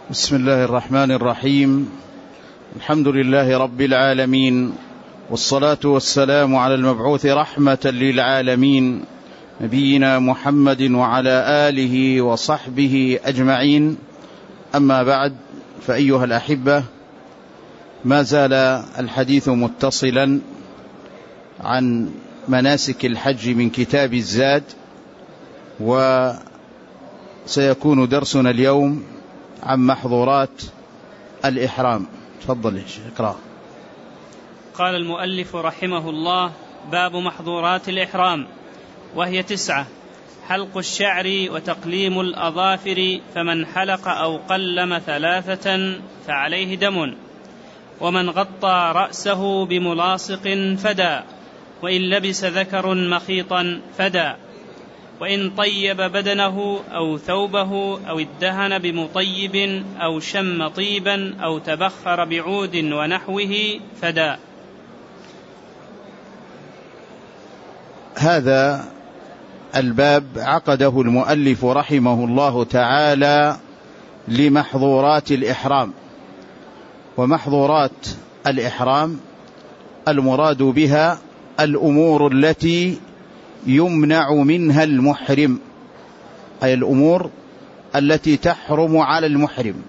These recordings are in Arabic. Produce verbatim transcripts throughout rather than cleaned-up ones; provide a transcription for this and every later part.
بسم الله الرحمن الرحيم. الحمد لله رب العالمين، والصلاة والسلام على المبعوث رحمة للعالمين نبينا محمد وعلى آله وصحبه أجمعين. أما بعد، فأيها الأحبة، ما زال الحديث متصلا عن مناسك الحج من كتاب الزاد، وسيكون درسنا اليوم عن محظورات الإحرام. تفضل يا شيخ اقرأ. قال المؤلف رحمه الله: باب محظورات الإحرام، وهي تسعة: حلق الشعر وتقليم الأظافر، فمن حلق أو قلم ثلاثة فعليه دم، ومن غطى رأسه بملاصق فدى، وإن لبس ذكر مخيطا فدى، وإن طيب بدنه أو ثوبه أو ادهن بمطيب أو شم طيبا أو تبخر بعود ونحوه فدى. هذا الباب عقده المؤلف رحمه الله تعالى لمحظورات الإحرام. ومحظورات الإحرام المراد بها الأمور التي يمنع منها المحرم، أي الأمور التي تحرم على المحرم.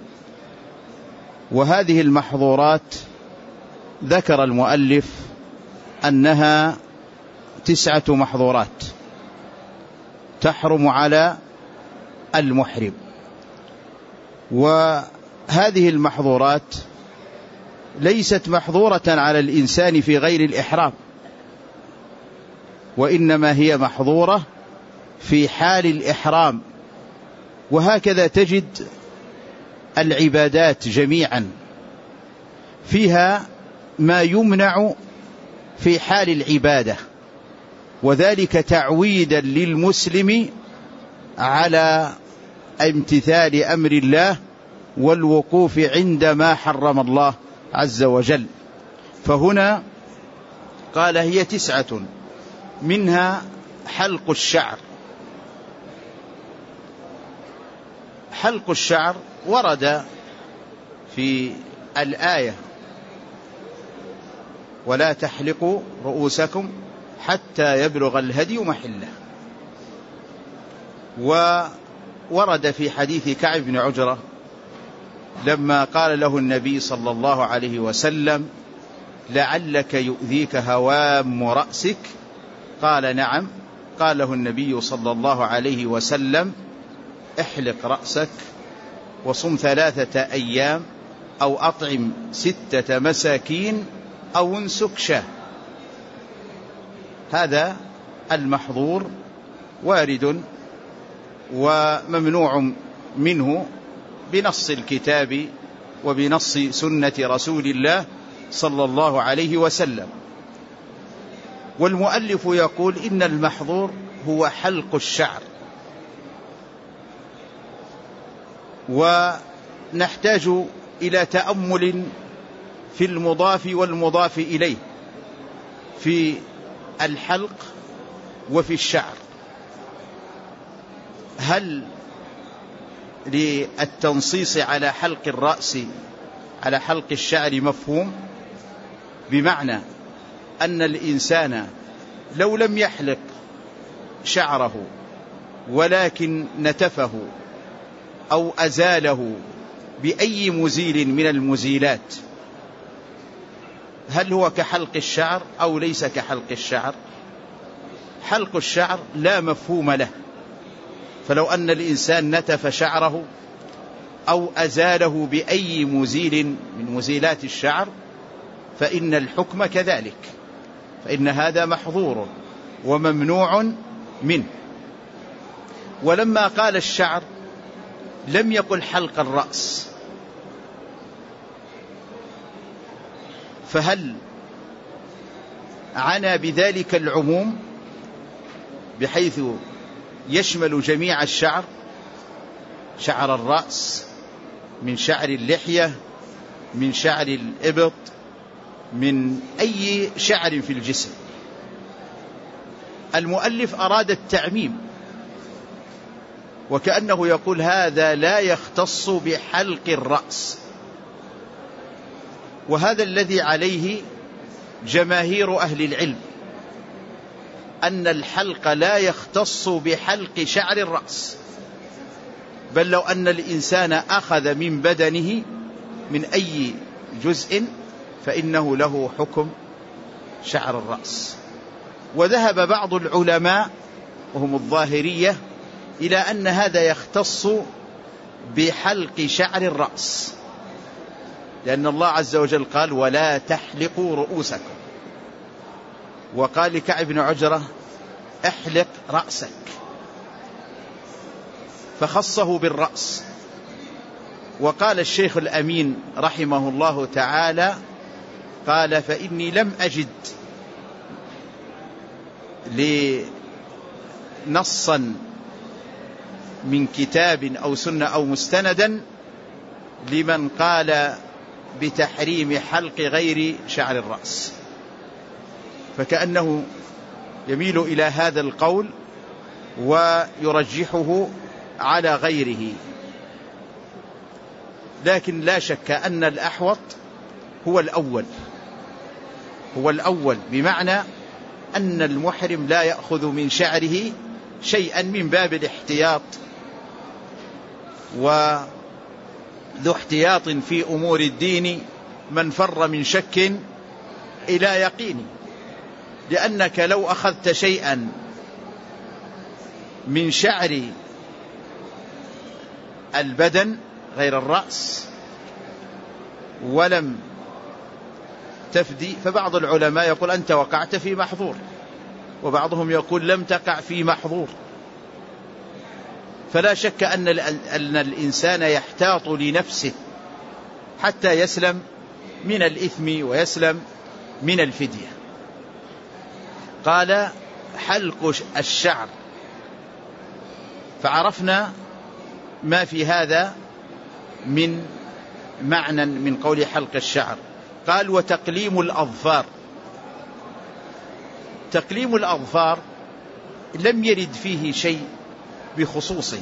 وهذه المحظورات ذكر المؤلف أنها تسعة محظورات تحرم على المحرم. وهذه المحظورات ليست محظورة على الإنسان في غير الإحرام، وإنما هي محظورة في حال الإحرام. وهكذا تجد العبادات جميعا فيها ما يمنع في حال العبادة، وذلك تعويدا للمسلم على امتثال أمر الله والوقوف عندما حرم الله عز وجل. فهنا قال هي تسعة، منها حلق الشعر. حلق الشعر ورد في الآية: ولا تحلقوا رؤوسكم حتى يبلغ الهدي محله. وورد في حديث كعب بن عجرة لما قال له النبي صلى الله عليه وسلم: لعلك يؤذيك هوام رأسك، قال: نعم. قال له النبي صلى الله عليه وسلم: احلق رأسك وصم ثلاثة أيام أو أطعم ستة مساكين أو انسك شاه. هذا المحظور وارد وممنوع منه بنص الكتاب وبنص سنة رسول الله صلى الله عليه وسلم. والمؤلف يقول إن المحظور هو حلق الشعر. ونحتاج إلى تأمل في المضاف والمضاف إليه، في الحلق وفي الشعر. هل للتنصيص على حلق الرأس على حلق الشعر مفهوم؟ بمعنى أن الإنسان لو لم يحلق شعره ولكن نتفه أو أزاله بأي مزيل من المزيلات، هل هو كحلق الشعر أو ليس كحلق الشعر؟ حلق الشعر لا مفهوم له. فلو أن الإنسان نتف شعره أو أزاله بأي مزيل من مزيلات الشعر فإن الحكم كذلك، فإن هذا محظور وممنوع منه. ولما قال الشعر لم يقل حلق الرأس، فهل عنى بذلك العموم بحيث يشمل جميع الشعر، شعر الرأس، من شعر اللحية، من شعر الإبط، من أي شعر في الجسم؟ المؤلف أراد التعميم، وكأنه يقول هذا لا يختص بحلق الرأس، وهذا الذي عليه جماهير أهل العلم، أن الحلق لا يختص بحلق شعر الرأس، بل لو أن الإنسان أخذ من بدنه من أي جزء فإنه له حكم شعر الرأس. وذهب بعض العلماء وهم الظاهرية إلى أن هذا يختص بحلق شعر الرأس، لأن الله عز وجل قال ولا تحلقوا رؤوسكم، وقال لكعب بن عجرة احلق رأسك، فخصه بالرأس. وقال الشيخ الأمين رحمه الله تعالى قال فإني لم أجد لنصا من كتاب أو سنة أو مستندا لمن قال بتحريم حلق غير شعر الرأس، فكأنه يميل إلى هذا القول ويرجحه على غيره. لكن لا شك أن الأحوط هو الأول، هو الأول بمعنى أن المحرم لا يأخذ من شعره شيئا من باب الاحتياط، وذو احتياط في أمور الدين من فر من شك إلى يقين، لأنك لو أخذت شيئا من شعر البدن غير الرأس ولم تفدي، فبعض العلماء يقول أنت وقعت في محظور، وبعضهم يقول لم تقع في محظور. فلا شك أن الإنسان يحتاط لنفسه حتى يسلم من الإثم ويسلم من الفدية. قال حلق الشعر، فعرفنا ما في هذا من معنى من قول حلق الشعر. قال وتقليم الأظفار. تقليم الأظفار لم يرد فيه شيء بخصوصه،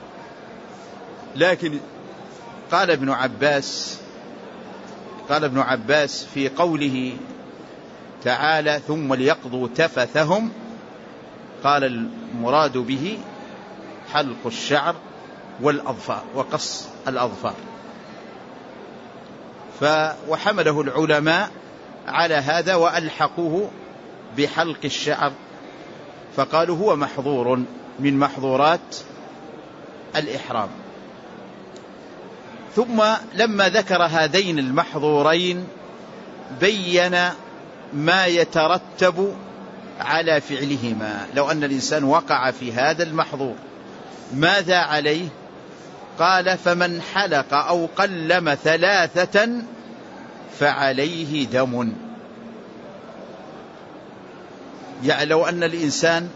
لكن قال ابن عباس قال ابن عباس في قوله تعالى ثم ليقضوا تفثهم، قال المراد به حلق الشعر والأظفار وقص الأظفار. وحمله العلماء على هذا وألحقوه بحلق الشعر، فقالوا هو محظور من محظورات الإحرام. ثم لما ذكر هذين المحظورين بين ما يترتب على فعلهما. لو أن الإنسان وقع في هذا المحظور ماذا عليه؟ قال فمن حلق أو قلم ثلاثة فعليه دم. يعني لو أن الإنسان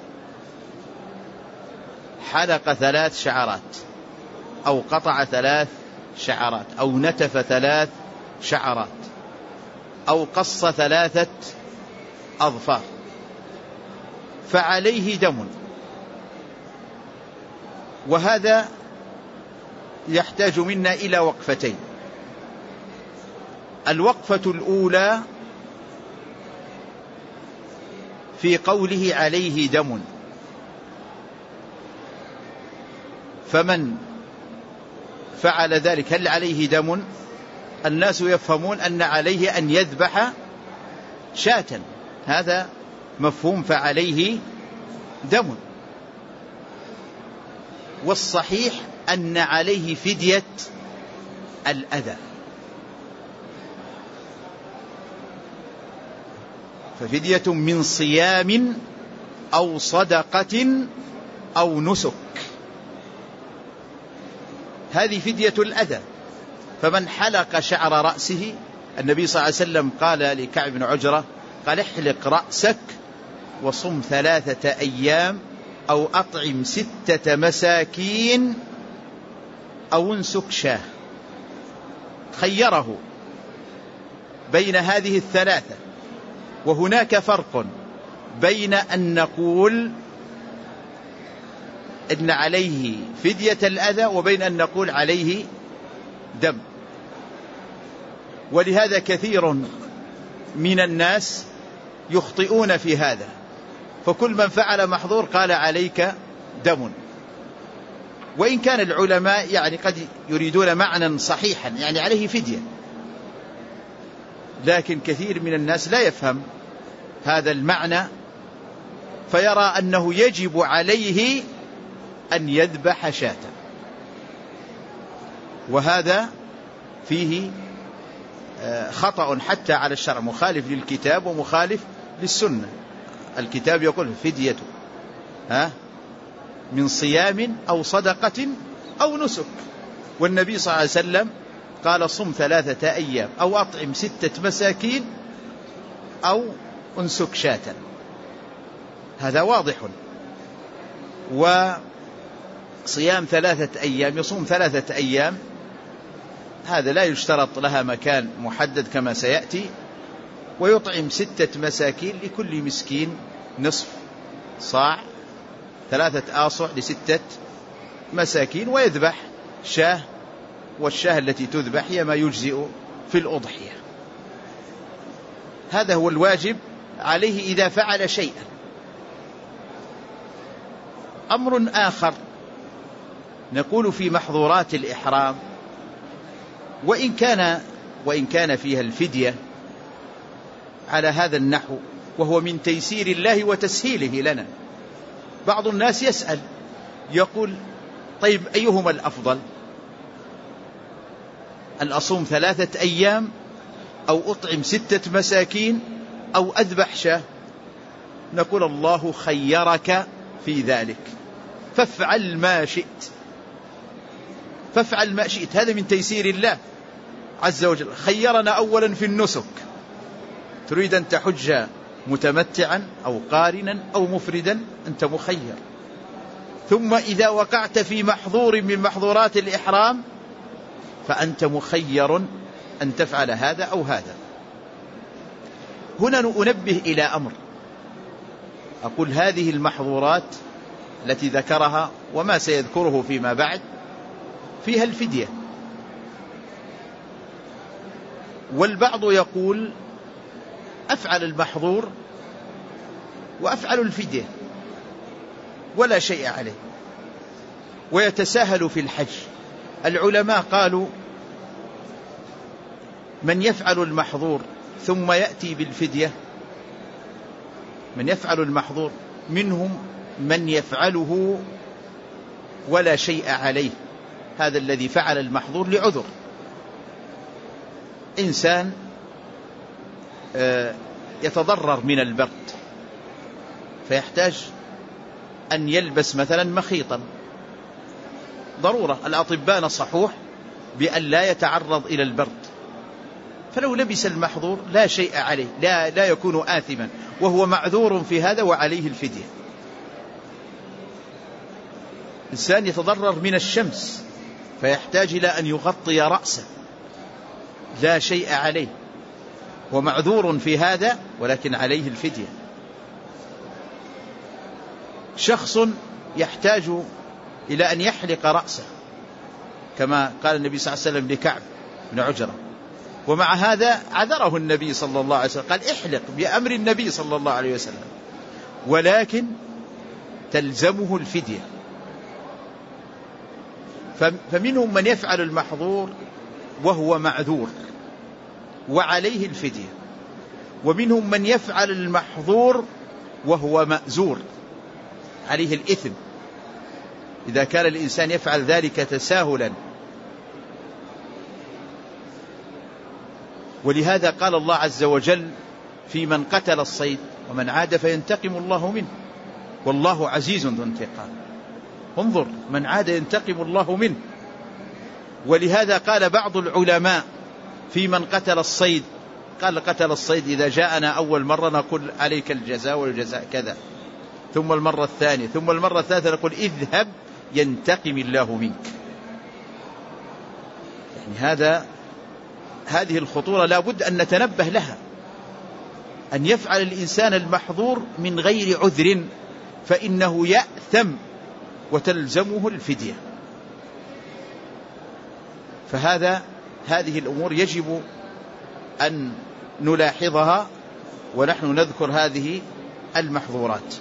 حلق ثلاث شعرات أو قطع ثلاث شعرات أو نتف ثلاث شعرات أو قص ثلاثة أظفار فعليه دم. وهذا يحتاج منا إلى وقفتين. الوقفة الأولى في قوله عليه دم، فمن فعل ذلك هل عليه دم؟ الناس يفهمون أن عليه أن يذبح شاة، هذا مفهوم فعليه دم، والصحيح أن عليه فدية الأذى، ففدية من صيام أو صدقة أو نسك، هذه فدية الأذى. فمن حلق شعر رأسه، النبي صلى الله عليه وسلم قال لكعب بن عجرة قال احلق رأسك وصم ثلاثة أيام أو أطعم ستة مساكين أو انسك شاه. خيره بين هذه الثلاثة. وهناك فرق بين أن نقول إن عليه فدية الأذى وبين أن نقول عليه دم. ولهذا كثير من الناس يخطئون في هذا، فكل من فعل محظور قال عليك دم، وإن كان العلماء يعني قد يريدون معنى صحيحا يعني عليه فدية، لكن كثير من الناس لا يفهم هذا المعنى فيرى أنه يجب عليه أن يذبح شاة، وهذا فيه خطأ حتى على الشرع، مخالف للكتاب ومخالف للسنة. الكتاب يقول فدية ها من صيام أو صدقة أو نسك، والنبي صلى الله عليه وسلم قال صم ثلاثة أيام أو أطعم ستة مساكين أو أنسك شاة، هذا واضح. وصيام ثلاثة أيام يصوم ثلاثة أيام هذا لا يشترط لها مكان محدد كما سيأتي، ويطعم ستة مساكين لكل مسكين نصف صاع، ثلاثة آصع لستة مساكين، ويذبح شاه، والشاه التي تذبح هي ما يجزئ في الأضحية. هذا هو الواجب عليه إذا فعل شيئا. أمر آخر نقول في محظورات الإحرام، وإن كان وإن كان فيها الفدية على هذا النحو، وهو من تيسير الله وتسهيله لنا. بعض الناس يسأل يقول طيب أيهما الأفضل، أن أصوم ثلاثة أيام أو أطعم ستة مساكين أو أذبح شاة؟ نقول الله خيرك في ذلك، فافعل ما شئت، فافعل ما شئت، هذا من تيسير الله عز وجل. خيرنا أولا في النسك، تريد أن تحج متمتعا أو قارنا أو مفردا أنت مخير، ثم إذا وقعت في محظور من محظورات الإحرام فأنت مخير أن تفعل هذا أو هذا. هنا أنبه إلى أمر، أقول هذه المحظورات التي ذكرها وما سيذكره فيما بعد فيها الفدية، والبعض يقول أفعل المحظور وأفعل الفدية ولا شيء عليه، ويتساهل في الحج. العلماء قالوا من يفعل المحظور ثم يأتي بالفدية، من يفعل المحظور منهم من يفعله ولا شيء عليه، هذا الذي فعل المحظور لعذر. إنسان يتضرر من البرد فيحتاج أن يلبس مثلا مخيطا، ضرورة، الأطباء نصحوه بأن لا يتعرض إلى البرد، فلو لبس المحظور لا شيء عليه، لا, لا يكون آثما، وهو معذور في هذا وعليه الفدية. إنسان يتضرر من الشمس فيحتاج إلى أن يغطي رأسه، لا شيء عليه ومعذور في هذا ولكن عليه الفدية. شخص يحتاج إلى أن يحلق رأسه كما قال النبي صلى الله عليه وسلم لكعب بن عجرة، ومع هذا عذره النبي صلى الله عليه وسلم، قال احلق بأمر النبي صلى الله عليه وسلم، ولكن تلزمه الفدية. فمنهم من يفعل المحظور وهو معذور وعليه الفدية، ومنهم من يفعل المحظور وهو مأزور عليه الإثم إذا كان الإنسان يفعل ذلك تساهلا. ولهذا قال الله عز وجل في من قتل الصيد ومن عاد فينتقم الله منه والله عزيز ذو انتقام. انظر، من عاد ينتقم الله منه. ولهذا قال بعض العلماء في من قتل الصيد، قال قتل الصيد إذا جاءنا أول مرة نقول عليك الجزاء والجزاء كذا، ثم المرة الثانية، ثم المرة الثالثة نقول اذهب ينتقم الله منك. يعني هذا هذه الخطورة لا بد أن نتنبه لها، أن يفعل الإنسان المحظور من غير عذر فإنه يأثم وتلزمه الفدية. فهذا هذه الأمور يجب أن نلاحظها ونحن نذكر هذه المحظورات.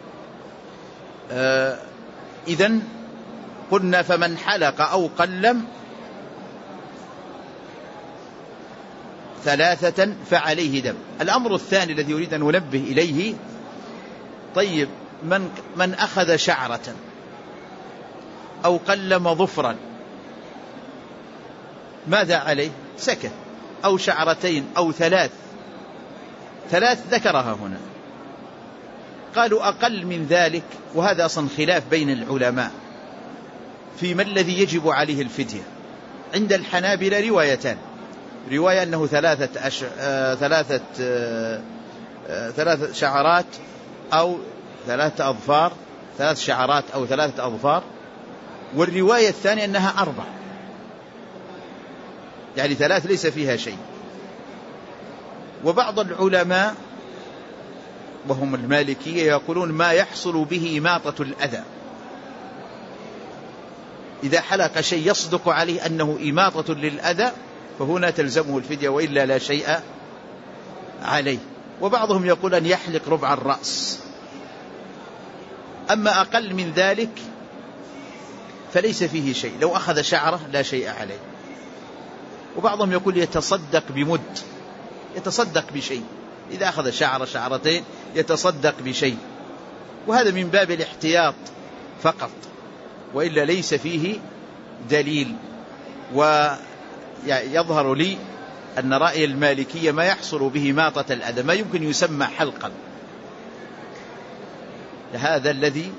آه إذن قلنا فمن حلق أو قلم ثلاثة فعليه دم. الأمر الثاني الذي يريد أن ننبه إليه، طيب من, من أخذ شعرة أو قلم ظفرا ماذا عليه؟ سكت. أو شعرتين أو ثلاث، ثلاث ذكرها هنا. قالوا أقل من ذلك، وهذا أصلا خلاف بين العلماء في ما الذي يجب عليه الفدية. عند الحنابلة روايتان، رواية أنه ثلاثة, أش... آه... ثلاثة آه... آه... ثلاثة شعرات أو ثلاثة أظفار، ثلاث شعرات أو ثلاثة أظفار، والرواية الثانية أنها أربع، يعني ثلاث ليس فيها شيء. وبعض العلماء وهم المالكية يقولون ما يحصل به إماطة الأذى، إذا حلق شيء يصدق عليه أنه إماطة للأذى فهنا تلزمه الفدية، وإلا لا شيء عليه. وبعضهم يقول أن يحلق ربع الرأس. أما أقل من ذلك فليس فيه شيء، لو أخذ شعره لا شيء عليه. وبعضهم يقول يتصدق بمد، يتصدق بشيء، إذا أخذ شعر شعرتين يتصدق بشيء، وهذا من باب الاحتياط فقط، وإلا ليس فيه دليل. ويظهر لي أن رأي المالكية ما يحصل به ماطة الأذى ما يمكن يسمى حلقا، هذا الذي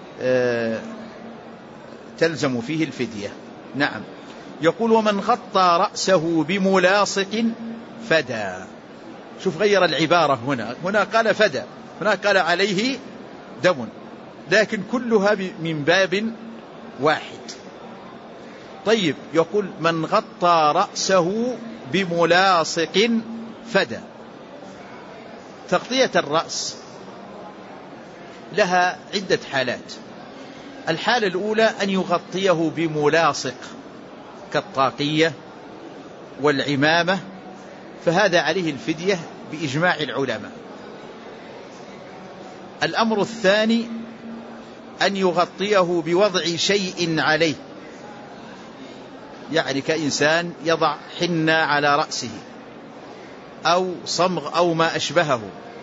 تلزم فيه الفدية. نعم. يقول ومن غطى رأسه بملاصق فدى. شوف غير العبارة هنا، هنا قال فدى، هنا قال عليه دم، لكن كلها من باب واحد. طيب يقول من غطى رأسه بملاصق فدى. تغطية الرأس لها عدة حالات. الحالة الأولى أن يغطيه بملاصق كالطاقية والعمامة، فهذا عليه الفدية بإجماع العلماء. الأمر الثاني أن يغطيه بوضع شيء عليه، يعني كإنسان يضع حنة على رأسه أو صمغ أو ما أشبهه،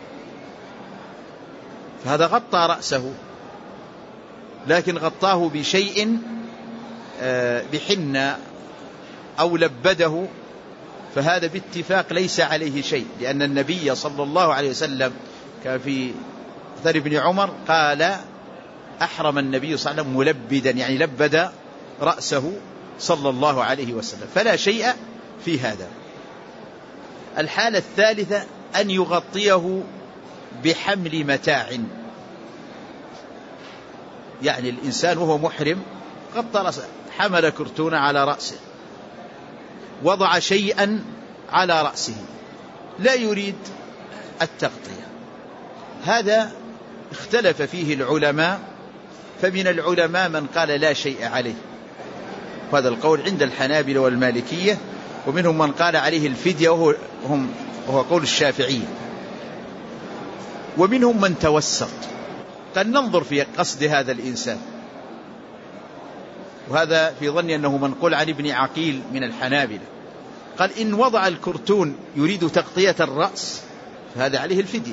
فهذا غطى رأسه، لكن غطاه بشيء بحنة أو لبده، فهذا باتفاق ليس عليه شيء، لأن النبي صلى الله عليه وسلم كان في أثر ابن عمر قال أحرم النبي صلى الله عليه وسلم ملبدا، يعني لبد رأسه صلى الله عليه وسلم، فلا شيء في هذا. الحالة الثالثة أن يغطيه بحمل متاع، يعني الإنسان وهو محرم غطى رأسه، حمل كرتونة على رأسه، وضع شيئا على رأسه، لا يريد التغطية، هذا اختلف فيه العلماء، فمن العلماء من قال لا شيء عليه، وهذا القول عند الحنابلة والمالكية، ومنهم من قال عليه الفدية وهو, هم وهو قول الشافعية، ومنهم من توسط، قال ننظر في قصد هذا الإنسان، وهذا في ظني أنه منقول عن ابن عقيل من الحنابلة، قال إن وضع الكرتون يريد تغطية الرأس فهذا عليه الفدية،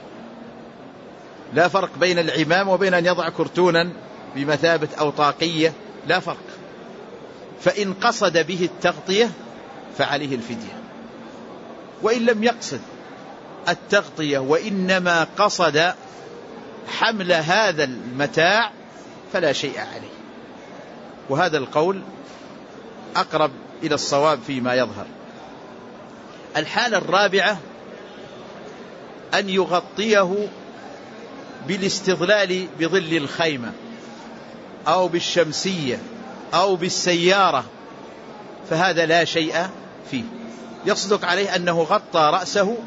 لا فرق بين العمام وبين أن يضع كرتونا بمثابة أو طاقية، لا فرق. فإن قصد به التغطية فعليه الفدية، وإن لم يقصد التغطية وإنما قصد حمل هذا المتاع فلا شيء عليه، وهذا القول أقرب إلى الصواب فيما يظهر. الحالة الرابعة أن يغطيه بالاستظلال بظل الخيمة أو بالشمسية أو بالسيارة، فهذا لا شيء فيه، يصدق عليه أنه غطى رأسه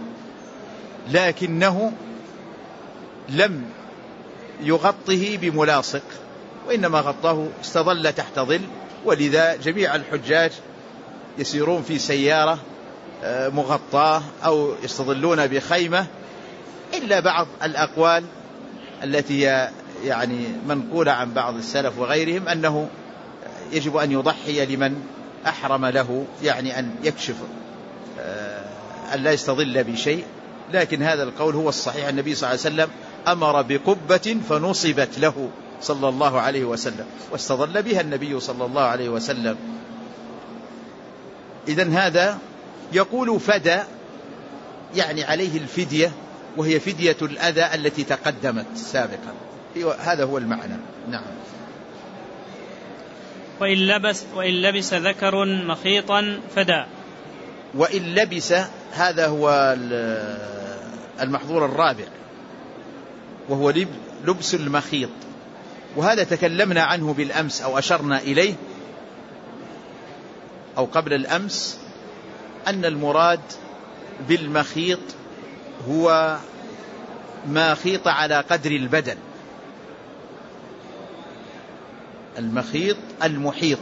لكنه لم يغطه بملاصق، وإنما غطاه استظل تحت ظل. ولذا جميع الحجاج يسيرون في سيارة مغطاة أو يستظلون بخيمة، إلا بعض الأقوال التي يعني منقولة عن بعض السلف وغيرهم أنه يجب أن يضحي لمن أحرم له، يعني أن يكشف أن لا يستظل بشيء. لكن هذا القول هو الصحيح. النبي صلى الله عليه وسلم أمر بقبة فنصبت له صلى الله عليه وسلم واستظل بها النبي صلى الله عليه وسلم. إذن هذا يقول فدى، يعني عليه الفدية، وهي فدية الأذى التي تقدمت سابقا. هذا هو المعنى. نعم. وإن لبس, وإن لبس ذكر مخيطا فدى. وإن لبس، هذا هو المحظور الرابع، وهو لبس المخيط، وهذا تكلمنا عنه بالأمس أو أشرنا إليه أو قبل الأمس، أن المراد بالمخيط هو ما خيط على قدر البدن. المخيط المحيط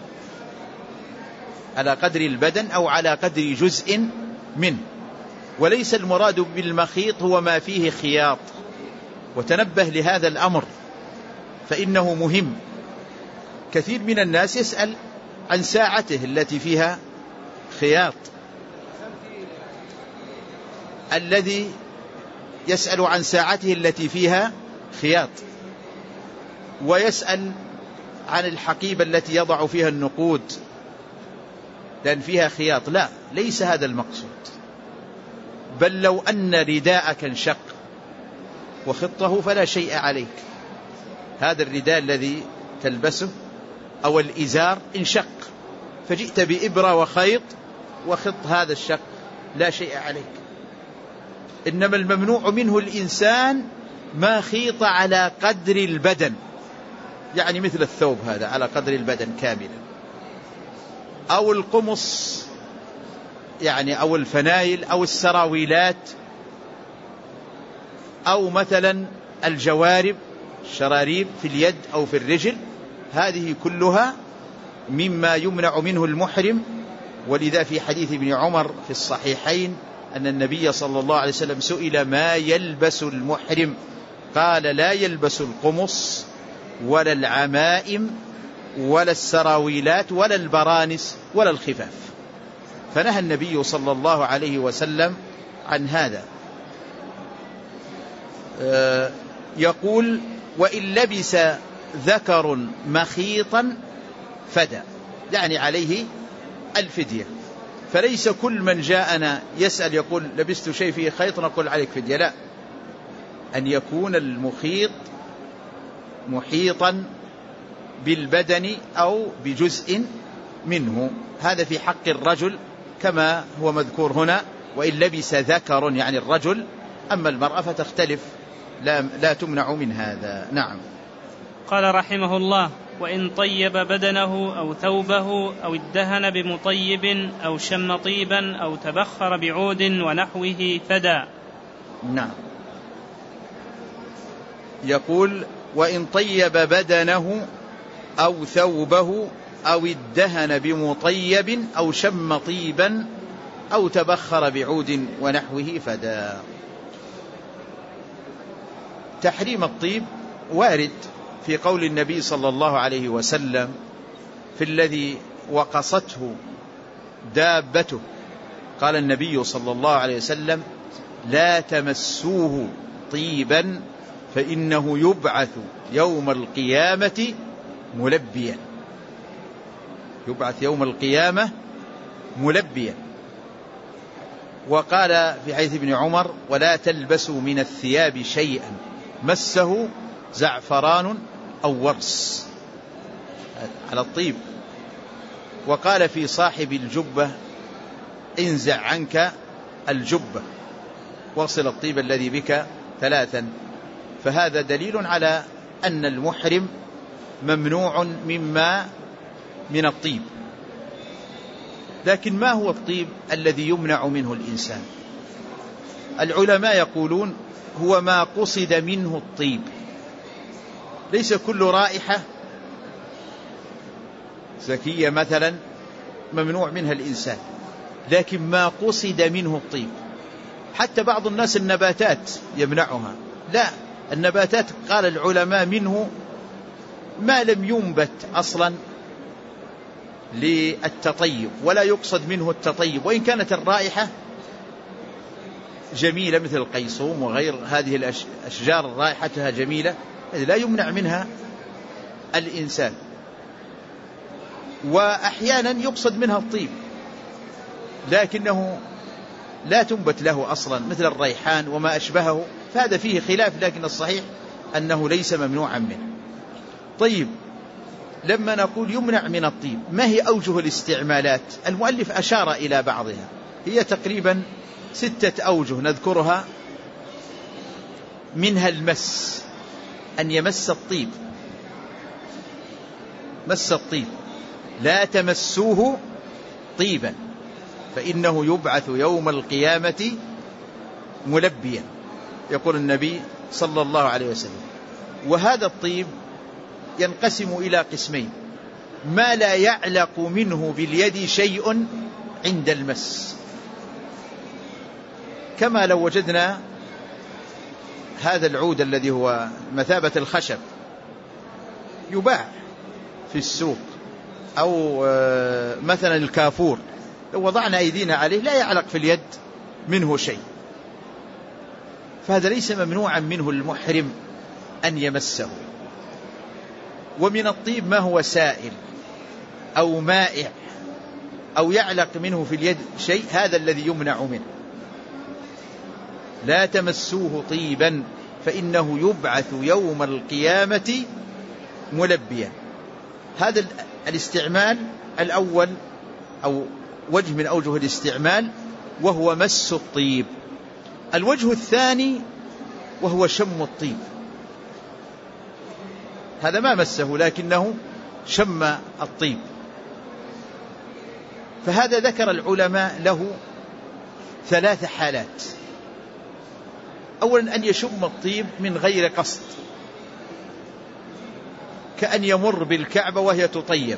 على قدر البدن أو على قدر جزء منه، وليس المراد بالمخيط هو ما فيه خياط. وتنبه لهذا الأمر فإنه مهم. كثير من الناس يسأل عن ساعته التي فيها خياط، الذي يسأل عن ساعته التي فيها خياط، ويسأل عن الحقيبة التي يضع فيها النقود لأن فيها خياط. لا، ليس هذا المقصود. بل لو أن رداءك انشق وخطه فلا شيء عليك. هذا الرداء الذي تلبسه أو الإزار انشق، فجئت بإبرة وخيط وخط هذا الشق، لا شيء عليك. إنما الممنوع منه الإنسان ما خيط على قدر البدن، يعني مثل الثوب هذا على قدر البدن كاملا، أو القمص يعني أو الفنايل أو السراويلات، أو مثلا الجوارب الشراريب في اليد أو في الرجل. هذه كلها مما يمنع منه المحرم. ولذا في حديث ابن عمر في الصحيحين أن النبي صلى الله عليه وسلم سئل ما يلبس المحرم، قال لا يلبس القمص ولا العمائم ولا السراويلات ولا البرانس ولا الخفاف. فنهى النبي صلى الله عليه وسلم عن هذا. يقول وإن لبس ذكر مخيطا فدى، يعني عليه الفدية. فليس كل من جاءنا يسأل يقول لبست شيء فيه خيط نقول عليك فدية، لا، أن يكون المخيط محيطا بالبدن أو بجزء منه. هذا في حق الرجل كما هو مذكور هنا، وإن لبس ذكر يعني الرجل، أما المرأة فتختلف، لا, لا تمنع من هذا. نعم. قال رحمه الله وإن طيب بدنه أو ثوبه أو ادهن بمطيب أو شم طيبا أو تبخر بعود ونحوه فدى. نعم. يقول وإن طيب بدنه أو ثوبه أو ادهن بمطيب أو شم طيبا أو تبخر بعود ونحوه فدى. تحريم الطيب وارد في قول النبي صلى الله عليه وسلم في الذي وقصته دابته، قال النبي صلى الله عليه وسلم لا تمسوه طيبا فإنه يبعث يوم القيامة ملبيا، يبعث يوم القيامة ملبيا. وقال في حديث ابن عمر ولا تلبسوا من الثياب شيئا مسه زعفران أو ورس، على الطيب. وقال في صاحب الجبة انزع عنك الجبة واغسل الطيب الذي بك ثلاثا. فهذا دليل على أن المحرم ممنوع مما من الطيب. لكن ما هو الطيب الذي يمنع منه الإنسان؟ العلماء يقولون هو ما قصد منه الطيب. ليس كل رائحة زكية مثلا ممنوع منها الإنسان، لكن ما قصد منه الطيب. حتى بعض الناس النباتات يمنعها، لا، النباتات قال العلماء منه ما لم ينبت أصلا للتطيب ولا يقصد منه التطيب، وإن كانت الرائحة جميلة مثل القيصوم وغير هذه الأشجار رائحتها جميلة لا يمنع منها الإنسان، وأحيانا يقصد منها الطيب لكنه لا تنبت له أصلا مثل الريحان وما أشبهه، فهذا فيه خلاف، لكن الصحيح أنه ليس ممنوعا منه. طيب، لما نقول يمنع من الطيب ما هي أوجه الاستعمالات؟ المؤلف أشار إلى بعضها، هي تقريبا ستة أوجه نذكرها. منها المس، أن يمس الطيب، مس الطيب، لا تمسوه طيبا فإنه يبعث يوم القيامة ملبيا، يقول النبي صلى الله عليه وسلم. وهذا الطيب ينقسم إلى قسمين: ما لا يعلق منه باليد شيء عند المس، كما لو وجدنا هذا العود الذي هو مثابة الخشب يباع في السوق، أو مثلا الكافور لو وضعنا أيدينا عليه لا يعلق في اليد منه شيء، فهذا ليس ممنوعا منه المحرم أن يمسه. ومن الطيب ما هو سائل أو مائع أو يعلق منه في اليد شيء، هذا الذي يمنع منه. لا تمسوه طيبا فإنه يبعث يوم القيامة ملبيا. هذا الاستعمال الأول أو وجه من أوجه الاستعمال، وهو مس الطيب. الوجه الثاني وهو شم الطيب، هذا ما مسه لكنه شم الطيب، فهذا ذكر العلماء له ثلاث حالات. أولا أن يشم الطيب من غير قصد، كأن يمر بالكعبة وهي تطيب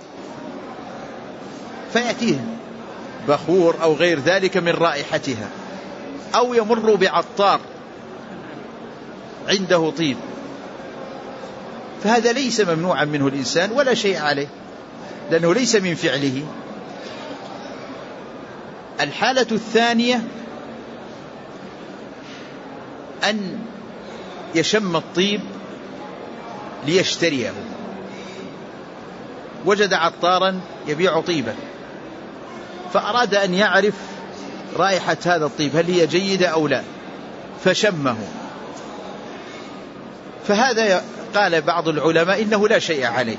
فيأتيه بخور أو غير ذلك من رائحتها، أو يمر بعطار عنده طيب، فهذا ليس ممنوعا منه الإنسان ولا شيء عليه لأنه ليس من فعله. الحالة الثانية أن يشم الطيب ليشتريه، وجد عطارا يبيع طيبا فأراد أن يعرف رائحة هذا الطيب هل هي جيدة أو لا، فشمه، فهذا قال بعض العلماء إنه لا شيء عليه،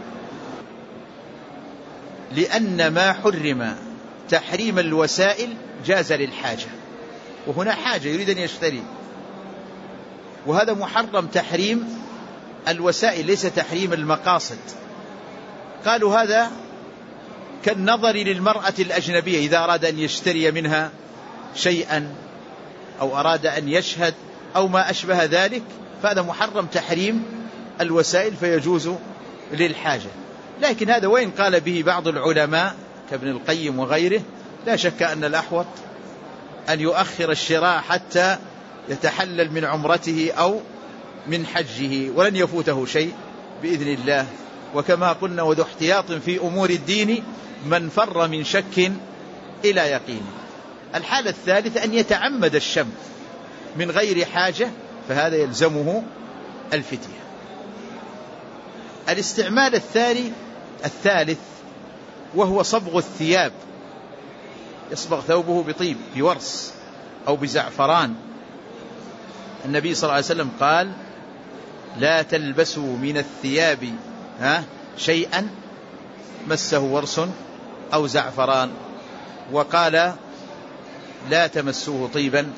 لأن ما حرم تحريم الوسائل جاز للحاجة، وهنا حاجة يريد أن يشتري، وهذا محرم تحريم الوسائل ليس تحريم المقاصد. قالوا هذا كالنظر للمرأة الأجنبية إذا أراد أن يشتري منها شيئا أو أراد أن يشهد أو ما أشبه ذلك، فهذا محرم تحريم الوسائل فيجوز للحاجة. لكن هذا وإن قال به بعض العلماء كابن القيم وغيره، لا شك أن الأحوط أن يؤخر الشراء حتى يتحلل من عمرته أو من حجه ولن يفوته شيء بإذن الله. وكما قلنا وذو احتياط في أمور الدين من فر من شك إلى يقين. الحالة الثالثة أن يتعمد الشم من غير حاجة، فهذا يلزمه الفتية. الاستعمال الثاني الثالث وهو صبغ الثياب، يصبغ ثوبه بطيب بورس أو بزعفران. النبي صلى الله عليه وسلم قال لا تلبسوا من الثياب ها شيئا مسه ورس أو زعفران، وقال لا تمسوه طيبا.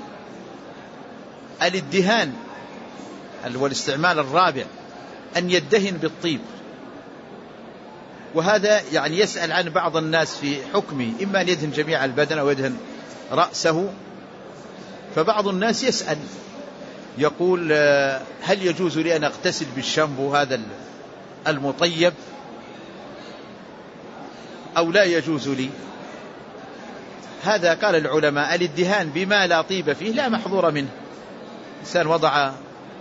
الادهان والاستعمال الرابع أن يدهن بالطيب، وهذا يعني يسأل عن بعض الناس في حكمه، إما أن يدهن جميع البدن أو يدهن رأسه. فبعض الناس يسأل يقول هل يجوز لي أن أغتسل بالشامبو هذا المطيب؟ أو لا يجوز لي؟ هذا قال العلماء الادهان بما لا طيب فيه لا محظور منه. إنسان وضع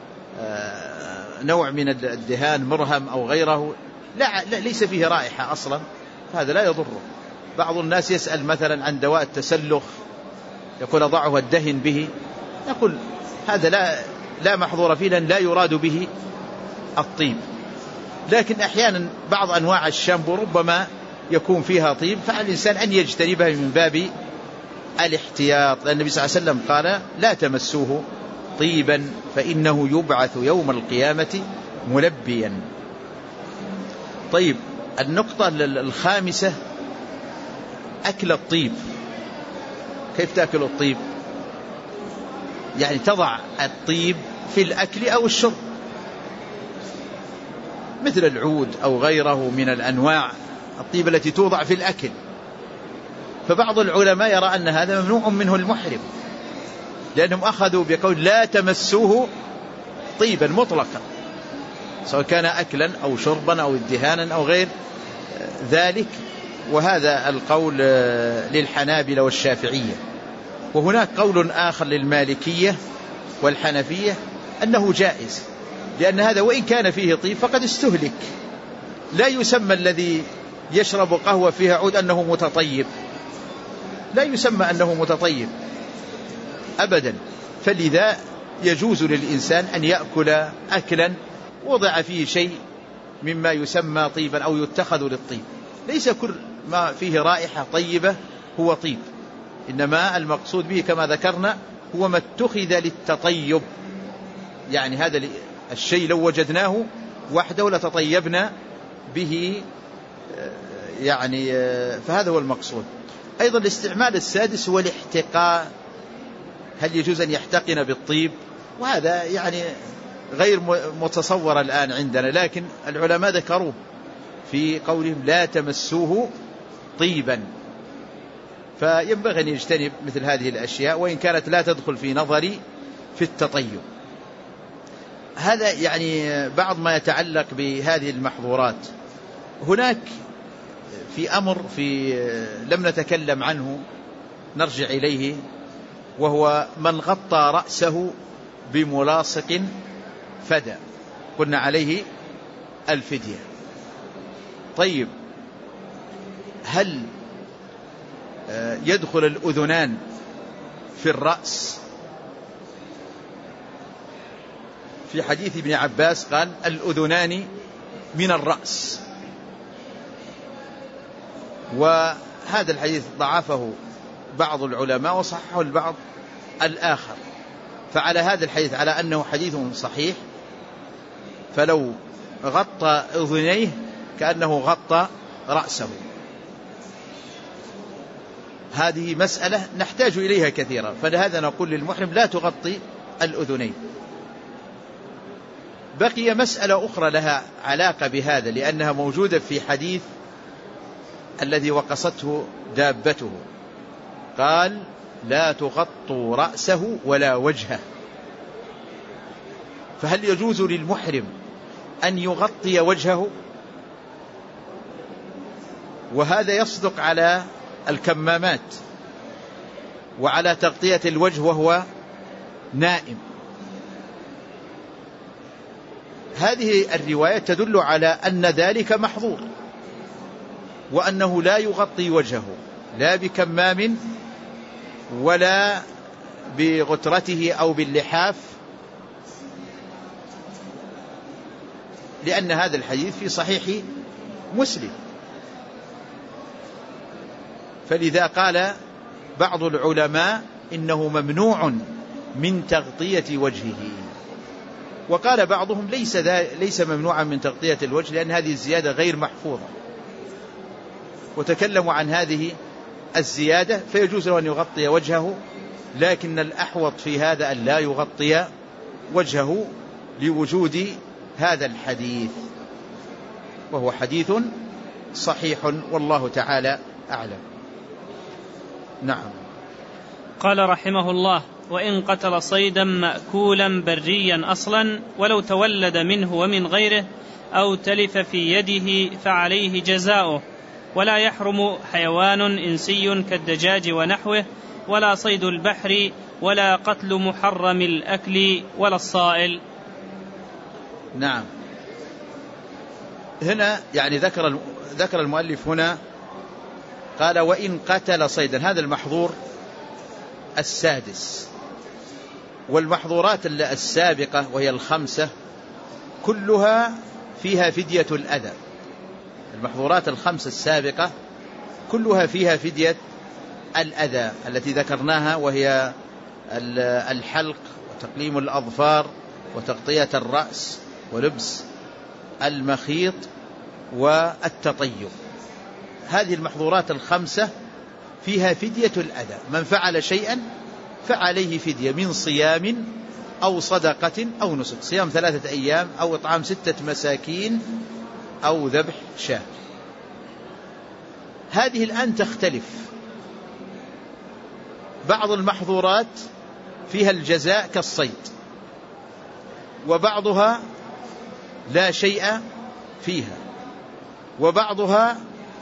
نوع من الدهان مرهم أو غيره لا, لا ليس فيه رائحة أصلا، هذا لا يضره. بعض الناس يسأل مثلا عن دواء التسلخ، يقول ضعه الدهن به، يقول هذا لا, لا محظور فيه لأن لا يراد به الطيب. لكن أحيانا بعض أنواع الشامبو ربما يكون فيها طيب، فعلى الإنسان أن يجتنبها من باب الاحتياط، لأن النبي صلى الله عليه وسلم قال لا تمسوه طيبا فإنه يبعث يوم القيامة ملبيا. طيب، النقطة الخامسة أكل الطيب. كيف تأكل الطيب؟ يعني تضع الطيب في الأكل أو الشرب مثل العود أو غيره من الأنواع الطيب التي توضع في الأكل. فبعض العلماء يرى أن هذا ممنوع منه المحرم، لأنهم أخذوا بقول لا تمسوه طيبا مطلقا، سواء كان أكلا أو شربا أو ادهانا أو غير ذلك. وهذا القول للحنابلة والشافعية. وهناك قول آخر للمالكية والحنفية أنه جائز، لأن هذا وإن كان فيه طيب فقد استهلك. لا يسمى الذي يشرب قهوة فيها عود أنه متطيب، لا يسمى أنه متطيب أبدا. فلذا يجوز للإنسان أن يأكل أكلا وضع فيه شيء مما يسمى طيبا أو يتخذ للطيب. ليس كل ما فيه رائحة طيبة هو طيب، إنما المقصود به كما ذكرنا هو ما اتخذ للتطيب. يعني هذا الشيء لو وجدناه وحده لتطيبنا به، يعني فهذا هو المقصود. أيضا الاستعمال السادس هو الاحتقاء. هل يجوز أن يحتقن بالطيب؟ وهذا يعني غير متصور الآن عندنا، لكن العلماء ذكروه في قولهم لا تمسوه طيبا. فينبغي أن يجتنب مثل هذه الأشياء وإن كانت لا تدخل في نظري في التطيب. هذا يعني بعض ما يتعلق بهذه المحظورات. هناك في أمر في لم نتكلم عنه نرجع إليه، وهو من غطى رأسه بملاصق فدى، قلنا عليه الفدية. طيب، هل يدخل الأذنان في الرأس؟ في حديث ابن عباس قال الأذنان من الرأس، وهذا الحديث ضعفه بعض العلماء وصححه البعض الآخر. فعلى هذا الحديث على أنه حديث صحيح، فلو غطى أذنيه كأنه غطى رأسه. هذه مسألة نحتاج إليها كثيرا، فلهذا نقول للمحرم لا تغطي الأذنين. بقي مسألة أخرى لها علاقة بهذا، لأنها موجودة في حديث الذي وقصته دابته، قال لا تغطوا رأسه ولا وجهه. فهل يجوز للمحرم أن يغطي وجهه؟ وهذا يصدق على الكمامات وعلى تغطية الوجه وهو نائم. هذه الرواية تدل على أن ذلك محظور، وأنه لا يغطي وجهه لا بكمام ولا بغترته أو باللحاف، لأن هذا الحديث في صحيح مسلم. فلذا قال بعض العلماء إنه ممنوع من تغطية وجهه، وقال بعضهم ليس, ليس ممنوعا من تغطية الوجه، لأن هذه الزيادة غير محفوظة، وتكلموا عن هذه الزيادة، فيجوز له أن يغطي وجهه، لكن الأحوط في هذا أن لا يغطي وجهه لوجود هذا الحديث، وهو حديث صحيح والله تعالى أعلم. نعم. قال رحمه الله: وإن قتل صيدا مأكولا بريا أصلا ولو تولد منه ومن غيره أو تلف في يده فعليه جزاؤه، ولا يحرم حيوان إنسي كالدجاج ونحوه، ولا صيد البحر، ولا قتل محرم الأكل، ولا الصائل. نعم. هنا يعني ذكر ذكر المؤلف هنا قال وإن قتل صيدا، هذا المحظور السادس. والمحظورات السابقة وهي الخمسة كلها فيها فدية الأذى. المحظورات الخمسة السابقة كلها فيها فدية الأذى التي ذكرناها، وهي الحلق وتقليم الأظفار وتغطية الرأس ولبس المخيط والتطيب. هذه المحظورات الخمسة فيها فدية الأذى. من فعل شيئا فعليه فدية من صيام أو صدقة أو نسك، صيام ثلاثة أيام أو إطعام ستة مساكين أو ذبح شاة. هذه الآن تختلف. بعض المحظورات فيها الجزاء كالصيد، وبعضها لا شيء فيها، وبعضها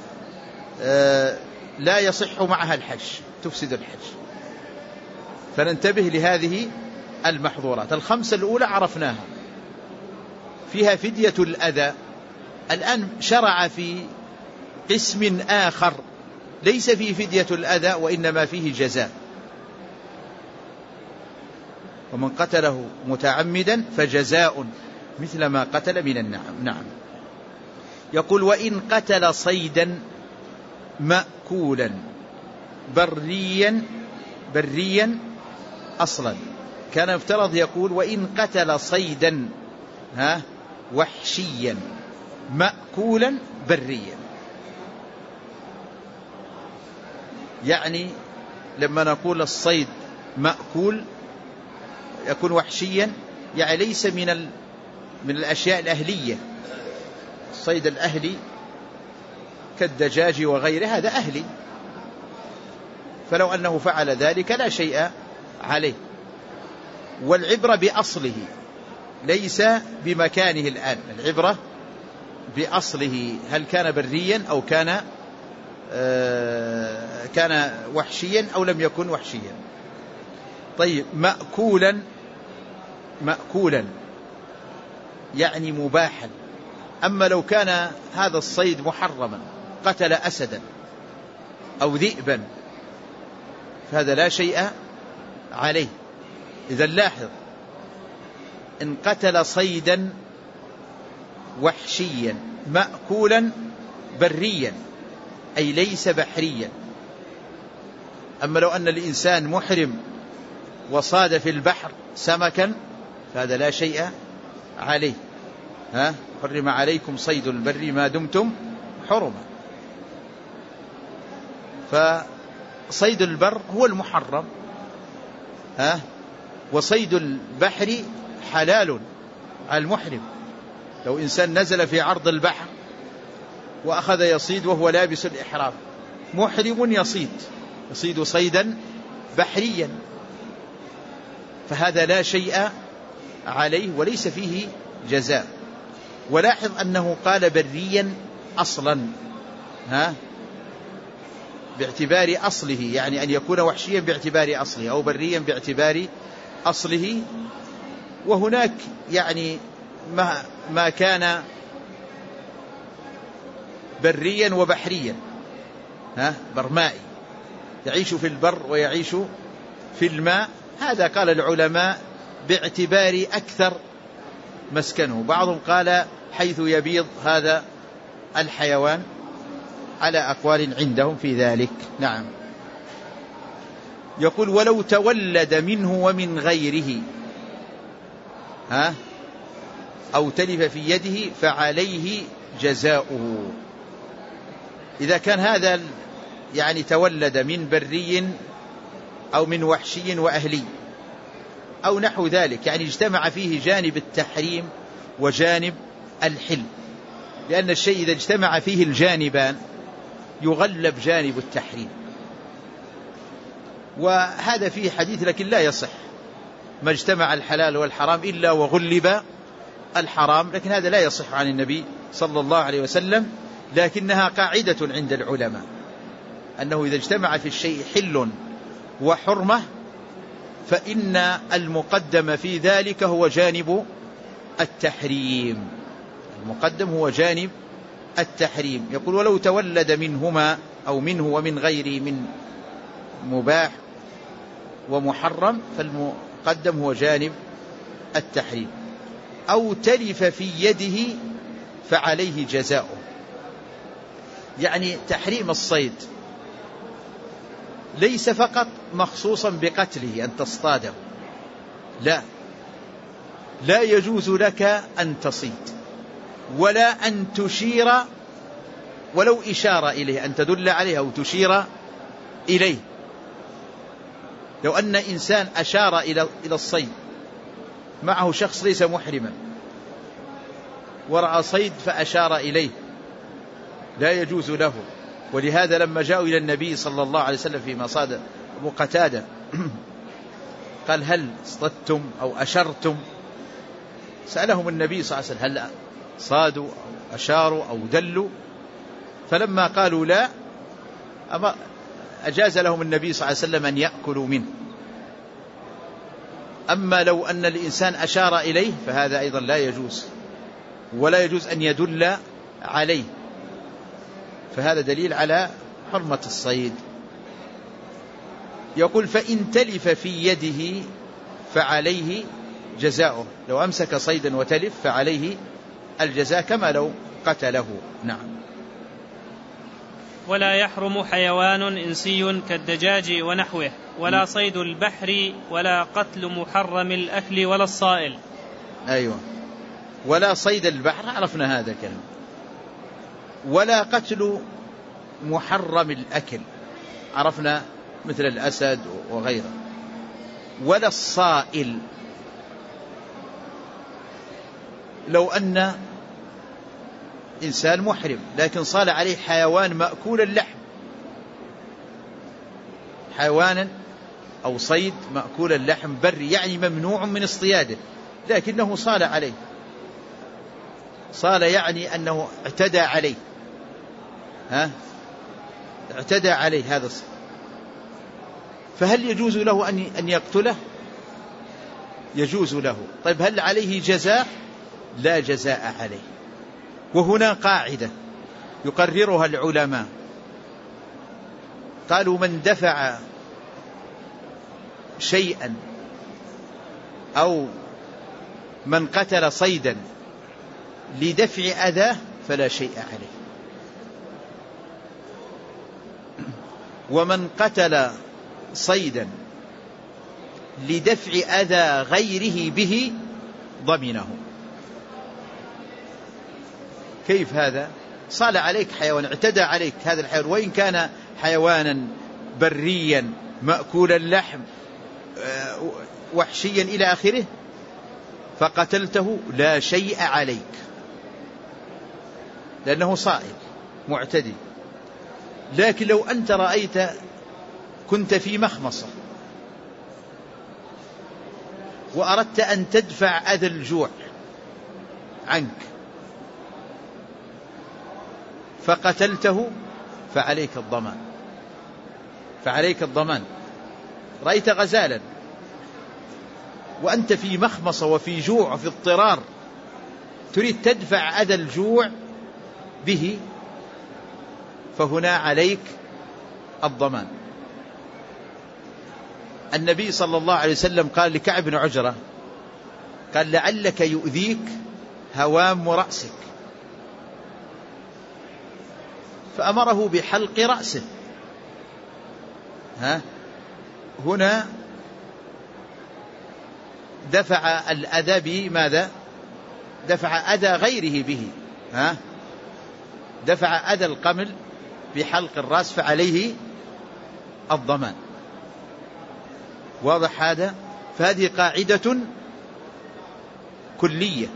لا يصح معها الحج، تفسد الحج. فننتبه لهذه المحظورات. الخمسة الأولى عرفناها فيها فدية الأذى. الآن شرع في قسم آخر ليس فيه فدية الأذى وإنما فيه جزاء. ومن قتله متعمدا فجزاء مثل ما قتل من النعم. نعم. يقول وإن قتل صيدا مأكولا بريا بريا أصلا، كان يفترض يقول وإن قتل صيدا ها وحشيا مأكولا بريا. يعني لما نقول الصيد مأكول يكون وحشيا، يعني ليس من ال... من الأشياء الأهلية. الصيد الأهلي كالدجاج وغيره هذا أهلي، فلو أنه فعل ذلك لا شيء عليه. والعبرة بأصله ليس بمكانه الآن، العبرة بأصله، هل كان بريا أو كان آه كان وحشيا أو لم يكن وحشيا. طيب مأكولا، مأكولا يعني مباحا. أما لو كان هذا الصيد محرما، قتل أسدا أو ذئبا، فهذا لا شيء عليه. إذا لاحظ، إن قتل صيدا وحشيا مأكولا بريا أي ليس بحريا. أما لو أن الإنسان محرم وصاد في البحر سمكا فهذا لا شيء عليه. ها حرم عليكم صيد البر ما دمتم حرما. فصيد البر هو المحرم، ها وصيد البحر حلال على المحرم. لو إنسان نزل في عرض البحر وأخذ يصيد وهو لابس الإحرام، محرم يصيد يصيد صيدا بحريا، فهذا لا شيء عليه وليس فيه جزاء. ولاحظ أنه قال بريا أصلا، ها باعتبار أصله، يعني أن يكون وحشيا باعتبار أصله أو بريا باعتبار أصله. وهناك يعني ما, ما كان بريا وبحريا، ها برمائي يعيش في البر ويعيش في الماء، هذا قال العلماء باعتبار أكثر مسكنه. بعضهم قال حيث يبيض هذا الحيوان، على أقوال عندهم في ذلك. نعم. يقول ولو تولد منه ومن غيره، ها أو تلف في يده فعليه جزاؤه. إذا كان هذا يعني تولد من بري أو من وحشي وأهلي أو نحو ذلك، يعني اجتمع فيه جانب التحريم وجانب الحل، لأن الشيء إذا اجتمع فيه الجانبان يغلب جانب التحريم. وهذا فيه حديث لكن لا يصح، ما اجتمع الحلال والحرام إلا وغلب الحرام، لكن هذا لا يصح عن النبي صلى الله عليه وسلم، لكنها قاعدة عند العلماء أنه إذا اجتمع في الشيء حل وحرمة فإن المقدم في ذلك هو جانب التحريم. المقدم هو جانب التحريم. يقول ولو تولد منهما أو منه ومن غيره من مباح ومحرم فالمقدم هو جانب التحريم. أو تلف في يده فعليه جزاؤه. يعني تحريم الصيد ليس فقط مخصوصا بقتله أن تصطاده، لا، لا يجوز لك أن تصيد ولا أن تشير ولو إشارة إليه، أن تدل عليه أو تشير إليه. لو أن إنسان أشار إلى الصيد معه شخص ليس محرما ورأى صيد فأشار إليه لا يجوز له. ولهذا لما جاءوا إلى النبي صلى الله عليه وسلم فيما صاد أبو قتادة قال هل اصطدتم أو أشرتم؟ سألهم النبي صلى الله عليه وسلم هل صادوا أو أشاروا أو دلوا؟ فلما قالوا لا أجاز لهم النبي صلى الله عليه وسلم أن يأكلوا منه. أما لو أن الإنسان أشار إليه فهذا أيضا لا يجوز، ولا يجوز أن يدل عليه، فهذا دليل على حرمة الصيد. يقول فإن تلف في يده فعليه جزاؤه. لو أمسك صيدا وتلف فعليه الجزاء كما لو قتله. نعم. ولا يحرم حيوان إنسي كالدجاج ونحوه، ولا صيد البحر، ولا قتل محرم الأكل ولا الصائل. أيوة، ولا صيد البحر عرفنا هذا كلام، ولا قتل محرم الأكل عرفنا مثل الأسد وغيره، ولا الصائل. لو أن إنسان محرم لكن صال عليه حيوان مأكول اللحم، حيوانا أو صيد مأكول اللحم بري يعني ممنوع من اصطياده، لكنه صال عليه، صال يعني أنه اعتدى عليه، ها اعتدى عليه هذا الصيد، فهل يجوز له أن يقتله؟ يجوز له. طيب هل عليه جزاء؟ لا جزاء عليه. وهنا قاعدة يقررها العلماء، قالوا من دفع شيئا أو من قتل صيدا لدفع أذاه فلا شيء عليه، ومن قتل صيدا لدفع أذى غيره به ضمنه. كيف هذا؟ صال عليك حيوان، اعتدى عليك هذا الحيوان، وإن كان حيوانا بريا مأكول اللحم وحشيا إلى آخره، فقتلته لا شيء عليك لأنه صائل معتدي. لكن لو أنت رأيت كنت في مخمصة وأردت أن تدفع أذى الجوع عنك فقتلته فعليك الضمان، فعليك الضمان. رأيت غزالا وأنت في مخمصة وفي جوع وفي اضطرار تريد تدفع أذى الجوع به، فهنا عليك الضمان. النبي صلى الله عليه وسلم قال لكعب بن عجرة، قال لعلك يؤذيك هوام رأسك، فأمره بحلق رأسه. ها هنا دفع الأذى به ماذا؟ دفع أذى غيره به، ها دفع أذى القمل بحلق الرأس فعليه الضمان. واضح هذا؟ فهذه قاعدة كلية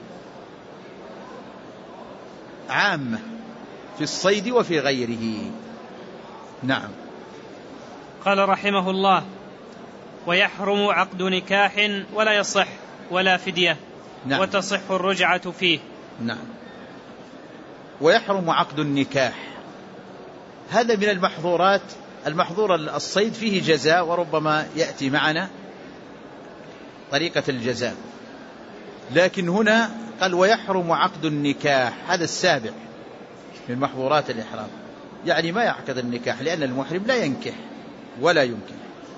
عامة في الصيد وفي غيره. نعم. قال رحمه الله: ويحرم عقد نكاح ولا يصح ولا فدية. نعم. وتصح الرجعة فيه. نعم. ويحرم عقد النكاح. هذا من المحظورات. المحظور الصيد فيه جزاء، وربما يأتي معنا طريقة الجزاء، لكن هنا قال ويحرم عقد النكاح، هذا السابع من محظورات الإحرام، يعني ما يعقد النكاح، لأن المحرم لا ينكح ولا ينكح،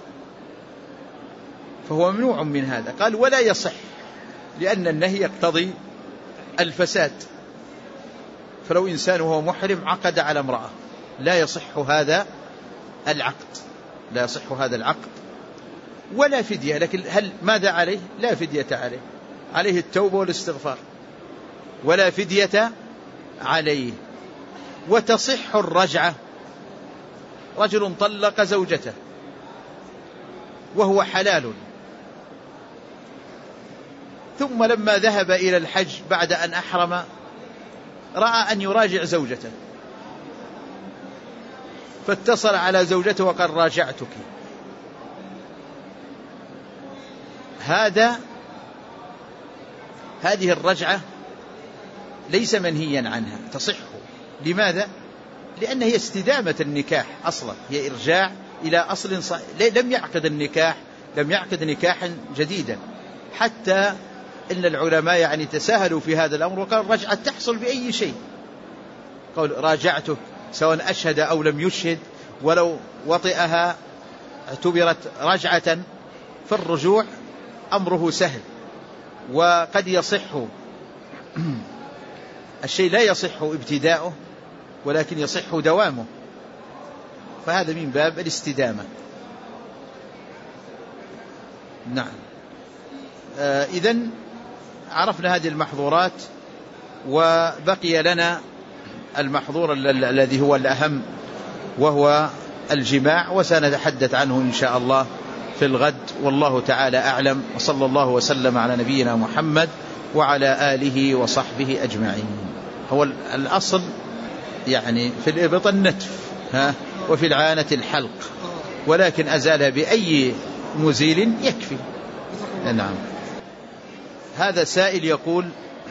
فهو ممنوع من هذا. قال ولا يصح، لأن النهي يقتضي الفساد، فلو إنسان وهو محرم عقد على امرأة لا يصح هذا العقد، لا يصح هذا العقد ولا فدية. لكن هل ماذا عليه؟ لا فدية عليه، عليه التوبة والاستغفار، ولا فدية عليه. وتصح الرجعة، رجل طلق زوجته وهو حلال، ثم لما ذهب إلى الحج بعد أن أحرم رأى أن يراجع زوجته، فاتصل على زوجته وقال راجعتك. هذا هذه الرجعة ليس منهيا عنها، تصح. لماذا؟ لأن هي استدامة النكاح أصلا، هي إرجاع إلى أصل صحيح. لم يعقد النكاح، لم يعقد نكاحا جديدا، حتى إن العلماء يعني تساهلوا في هذا الأمر، وقال الرجعة تحصل بأي شيء، قول راجعته سواء أشهد أو لم يشهد، ولو وطئها اعتبرت رجعة، فالرجوع أمره سهل. وقد يصح الشيء، لا يصح ابتداؤه ولكن يصح دوامه، فهذا من باب الاستدامة. نعم. آه إذن عرفنا هذه المحظورات، وبقي لنا المحظور الذي هو الأهم، وهو الجماع، وسنتحدث عنه إن شاء الله في الغد، والله تعالى أعلم، وصلى الله وسلم على نبينا محمد وعلى آله وصحبه أجمعين. هو الأصل يعني في الإبط النتف، ها، وفي العانة الحلق، ولكن أزالها بأي مزيل يكفي. نعم. هذا سائل يقول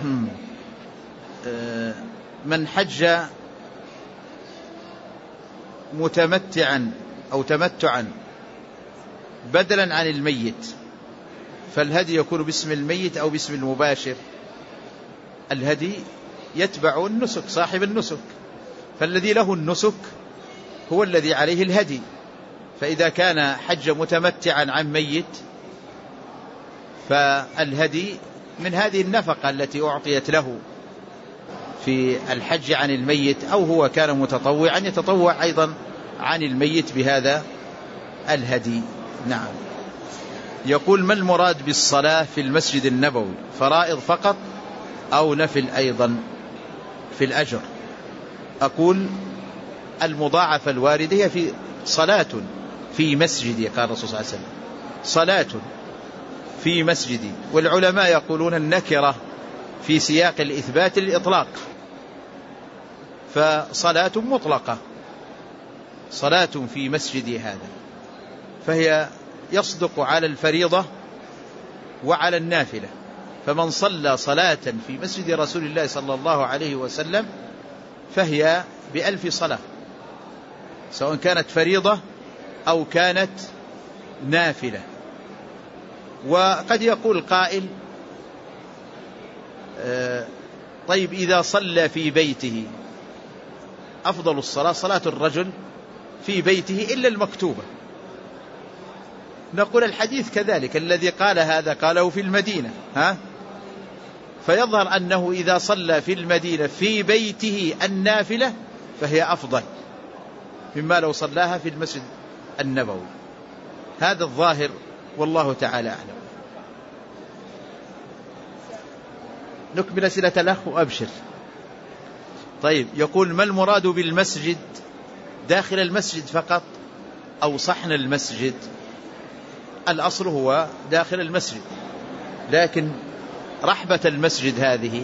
من حج متمتعا أو تمتعا بدلا عن الميت، فالهدي يكون باسم الميت أو باسم المباشر؟ الهدي يتبع النسك، صاحب النسك، فالذي له النسك هو الذي عليه الهدي. فإذا كان حج متمتعا عن ميت فالهدي من هذه النفقة التي أعطيت له في الحج عن الميت، أو هو كان متطوعا يتطوع أيضا عن الميت بهذا الهدي. نعم. يقول ما المراد بالصلاة في المسجد النبوي؟ فرائض فقط أو نفل أيضا في الأجر؟ أقول المضاعفة الواردة هي في صلاة في مسجدي، قال الرسول صلى الله عليه وسلم صلاة في مسجدي، والعلماء يقولون النكرة في سياق الإثبات الإطلاق، فصلاة مطلقة، صلاة في مسجدي هذا، فهي يصدق على الفريضة وعلى النافلة. فمن صلى صلاة في مسجد رسول الله صلى الله عليه وسلم فهي بألف صلاة، سواء كانت فريضة أو كانت نافلة. وقد يقول قائل طيب إذا صلى في بيته، أفضل الصلاة صلاة الرجل في بيته إلا المكتوبة. نقول الحديث كذلك، الذي قال هذا قاله في المدينة، ها؟ فيظهر أنه إذا صلى في المدينة في بيته النافلة فهي أفضل مما لو صلاها في المسجد النبوي. هذا الظاهر والله تعالى أعلم. نكمل أسئلة الأخ وأبشر. طيب، يقول ما المراد بالمسجد؟ داخل المسجد فقط أو صحن المسجد؟ الأصل هو داخل المسجد، لكن رحبة المسجد هذه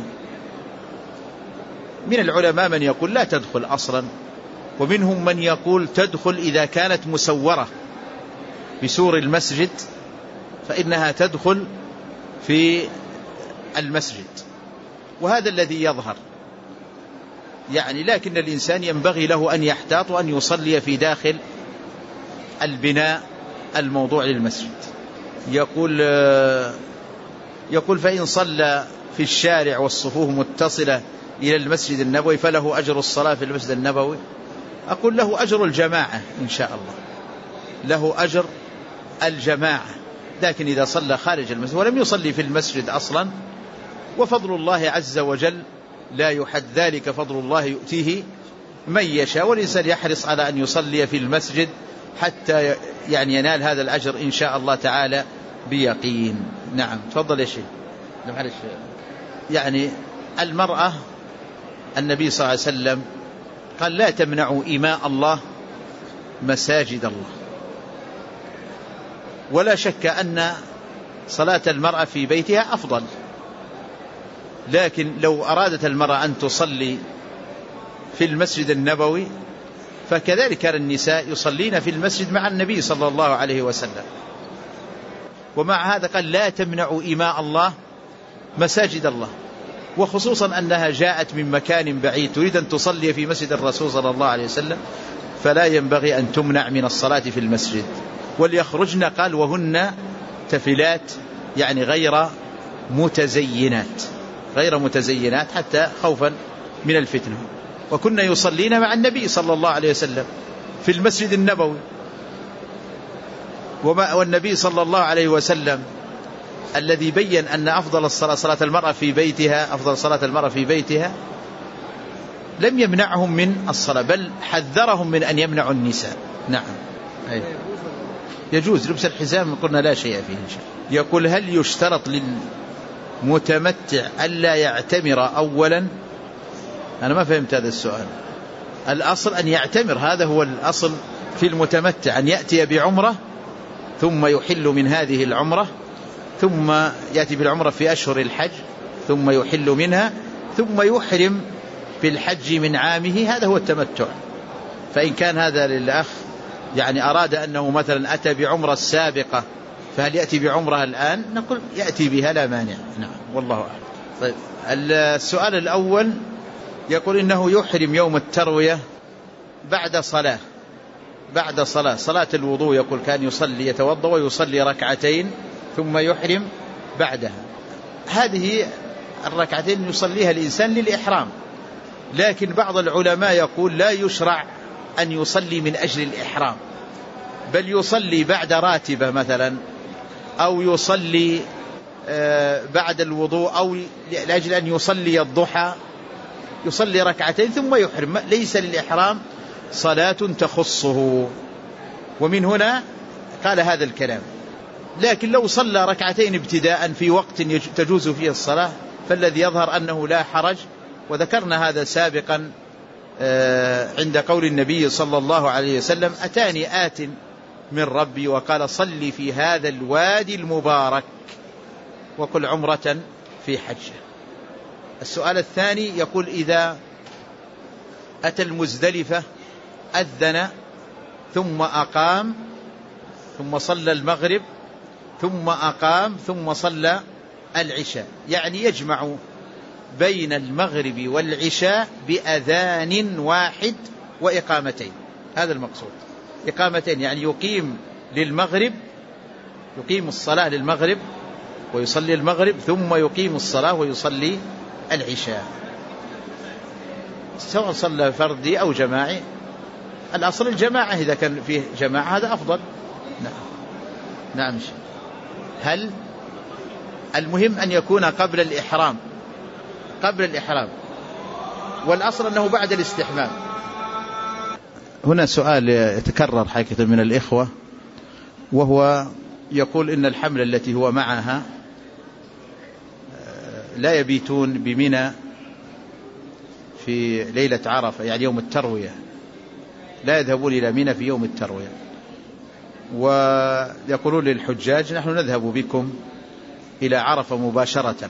من العلماء من يقول لا تدخل أصلا، ومنهم من يقول تدخل إذا كانت مسورة بسور المسجد فإنها تدخل في المسجد، وهذا الذي يظهر. يعني لكن الإنسان ينبغي له أن يحتاط وأن يصلي في داخل البناء الموضوع للمسجد. يقول يقول فإن صلى في الشارع والصفوف متصلة إلى المسجد النبوي فله أجر الصلاة في المسجد النبوي؟ أقول له أجر الجماعة إن شاء الله، له أجر الجماعة، لكن إذا صلى خارج المسجد ولم يصلي في المسجد أصلا، وفضل الله عز وجل لا يحد، ذلك فضل الله يؤتيه من يشاء، والإنسان يحرص على أن يصلي في المسجد حتى يعني ينال هذا الأجر إن شاء الله تعالى بيقين. نعم تفضل يا شيخ. يعني المرأة النبي صلى الله عليه وسلم قال لا تمنعوا إماء الله مساجد الله، ولا شك أن صلاة المرأة في بيتها أفضل، لكن لو أرادت المرأة أن تصلي في المسجد النبوي فكذلك كان النساء يصلين في المسجد مع النبي صلى الله عليه وسلم. ومع هذا قال لا تمنعوا إماء الله مساجد الله، وخصوصا أنها جاءت من مكان بعيد تريد أن تصلي في مسجد الرسول صلى الله عليه وسلم، فلا ينبغي أن تمنع من الصلاة في المسجد. وليخرجن قال وهن تفلات، يعني غير متزينات، غير متزينات حتى خوفا من الفتنة. وكنا يصلين مع النبي صلى الله عليه وسلم في المسجد النبوي، والنبي صلى الله عليه وسلم الذي بين أن أفضل الصلاة صلاة المرأة في بيتها، أفضل صلاة المرأة في بيتها، لم يمنعهم من الصلاة، بل حذرهم من أن يمنعوا النساء. نعم أيه. يجوز لبس الحزام، قلنا لا شيء فيه إن شاء. يقول هل يشترط للمتمتع ألا يعتمر أولا؟ أنا ما فهمت هذا السؤال. الأصل أن يعتمر، هذا هو الأصل في المتمتع، أن يأتي بعمرة ثم يحل من هذه العمرة، ثم يأتي بالعمرة في أشهر الحج ثم يحل منها، ثم يحرم بالحج من عامه، هذا هو التمتع. فإن كان هذا للأخ يعني أراد أنه مثلا أتى بعمرة السابقة، فهل يأتي بعمرة الآن؟ نقول يأتي بها لا مانع. نعم والله أعلم. طيب السؤال الأول يقول إنه يحرم يوم التروية بعد صلاة، بعد صلاة صلاة الوضوء، يقول كان يصلي يتوضأ ويصلي ركعتين ثم يحرم بعدها. هذه الركعتين يصليها الإنسان للإحرام، لكن بعض العلماء يقول لا يشرع أن يصلي من أجل الإحرام، بل يصلي بعد راتبة مثلا، أو يصلي بعد الوضوء، أو لأجل أن يصلي الضحى يصلي ركعتين ثم يحرم، ليس للإحرام صلاة تخصه. ومن هنا قال هذا الكلام. لكن لو صلى ركعتين ابتداء في وقت تجوز فيه الصلاة فالذي يظهر أنه لا حرج، وذكرنا هذا سابقا عند قول النبي صلى الله عليه وسلم أتاني آت من ربي وقال صلي في هذا الوادي المبارك وقل عمرة في حجة. السؤال الثاني يقول إذا أتى المزدلفة أذن ثم أقام ثم صلى المغرب ثم أقام ثم صلى العشاء، يعني يجمع بين المغرب والعشاء بأذان واحد وإقامتين، هذا المقصود، إقامتين يعني يقيم للمغرب، يقيم الصلاة للمغرب ويصلي المغرب ثم يقيم الصلاة ويصلي العشاء، سواء صلى فردي أو جماعي. الأصل الجماعة، إذا كان فيه جماعة هذا أفضل. نعم نعم. هل المهم أن يكون قبل الإحرام، قبل الإحرام، والأصل أنه بعد الاستحمام. هنا سؤال يتكرر حقيقة من الإخوة، وهو يقول إن الحملة التي هو معها لا يبيتون بمنى في ليلة عرفة، يعني يوم التروية، لا يذهبون إلى منى في يوم التروية، ويقولون للحجاج نحن نذهب بكم إلى عرفة مباشرة.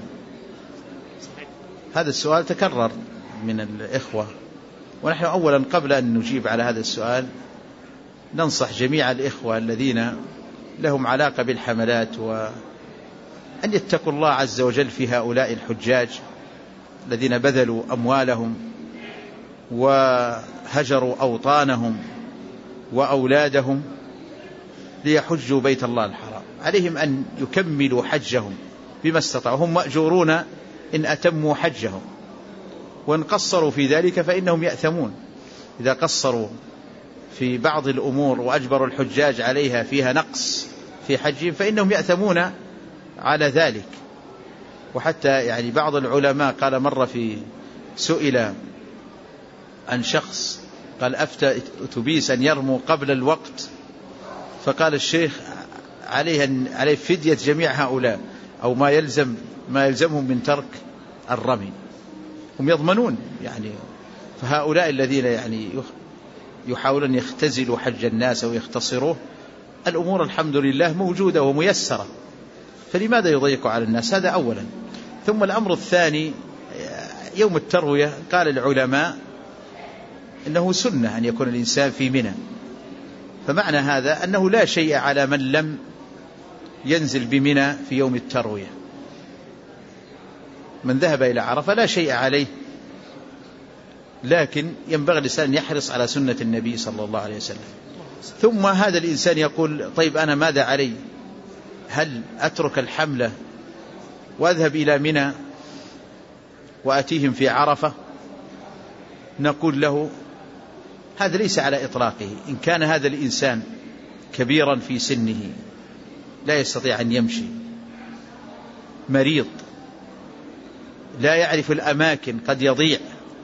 هذا السؤال تكرر من الإخوة، ونحن أولا قبل أن نجيب على هذا السؤال ننصح جميع الإخوة الذين لهم علاقة بالحملات وأن يتقوا الله عز وجل في هؤلاء الحجاج الذين بذلوا أموالهم وهجروا أوطانهم وأولادهم ليحجوا بيت الله الحرام، عليهم أن يكملوا حجهم بما استطاعوا، هم مأجورون إن أتموا حجهم، وإن قصروا في ذلك فإنهم يأثمون. إذا قصروا في بعض الأمور وأجبروا الحجاج عليها فيها نقص في حجهم فإنهم يأثمون على ذلك. وحتى يعني بعض العلماء قال مرة في سئل عن شخص قال أفتى أتوبيس أن يرموا قبل الوقت، فقال الشيخ عليه عليه فدية جميع هؤلاء أو ما يلزم ما يلزمهم من ترك الرمي، هم يضمنون يعني. فهؤلاء الذين يعني يحاولون يختزلوا حج الناس أو يختصروه، الأمور الحمد لله موجودة وميسرة، فلماذا يضيق على الناس؟ هذا أولا. ثم الأمر الثاني يوم التروية قال العلماء إنه سنة أن يكون الإنسان في منى، فمعنى هذا أنه لا شيء على من لم ينزل بمنى في يوم التروية. من ذهب إلى عرفة لا شيء عليه، لكن ينبغي الإنسان يحرص على سنة النبي صلى الله عليه وسلم. ثم هذا الإنسان يقول طيب أنا ماذا علي؟ هل أترك الحملة وأذهب إلى منى وأتيهم في عرفة؟ نقول له هذا ليس على إطلاقه. إن كان هذا الإنسان كبيرا في سنه لا يستطيع أن يمشي، مريض لا يعرف الأماكن، قد يضيع،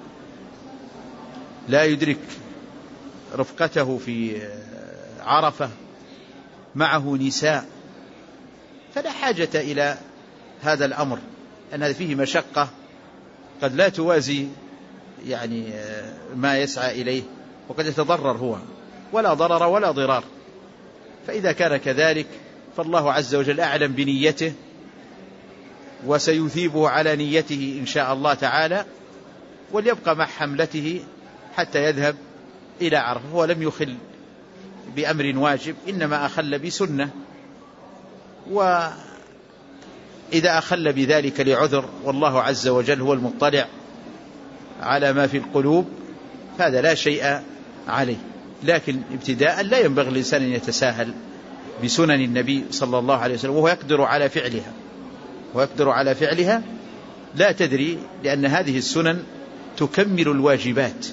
لا يدرك رفقته في عرفة، معه نساء، فلا حاجة إلى هذا الأمر، أن هذا فيه مشقة قد لا توازي يعني ما يسعى إليه، وقد يتضرر هو، ولا ضرر ولا ضرار. فإذا كان كذلك فالله عز وجل أعلم بنيته، وسيثيبه على نيته إن شاء الله تعالى، وليبقى مع حملته حتى يذهب إلى عرفة. هو لم يخل بأمر واجب، إنما أخل بسنة، وإذا أخل بذلك لعذر والله عز وجل هو المطلع على ما في القلوب فهذا لا شيء عليه. لكن ابتداء لا ينبغي الإنسان أن يتساهل بسنن النبي صلى الله عليه وسلم، وهو يقدر على فعلها ويقدر على فعلها لا تدري، لأن هذه السنن تكمل الواجبات.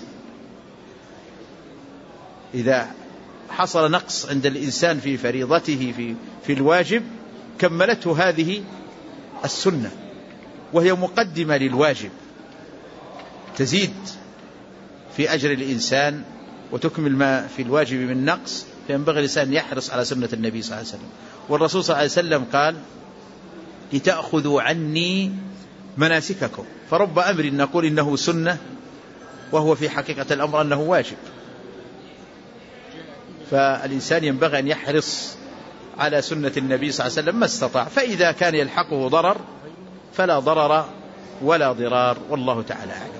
إذا حصل نقص عند الإنسان في فريضته في, في الواجب كملته هذه السنة، وهي مقدمة للواجب، تزيد في أجر الإنسان وتكمل ما في الواجب من نقص. فينبغي الإنسان يحرص على سنة النبي صلى الله عليه وسلم. والرسول صلى الله عليه وسلم قال لتأخذوا عني مناسككم، فرب أمر نقول إنه سنة وهو في حقيقة الأمر أنه واجب. فالإنسان ينبغي أن يحرص على سنة النبي صلى الله عليه وسلم ما استطاع، فإذا كان يلحقه ضرر فلا ضرر ولا ضرار، والله تعالى أعلم.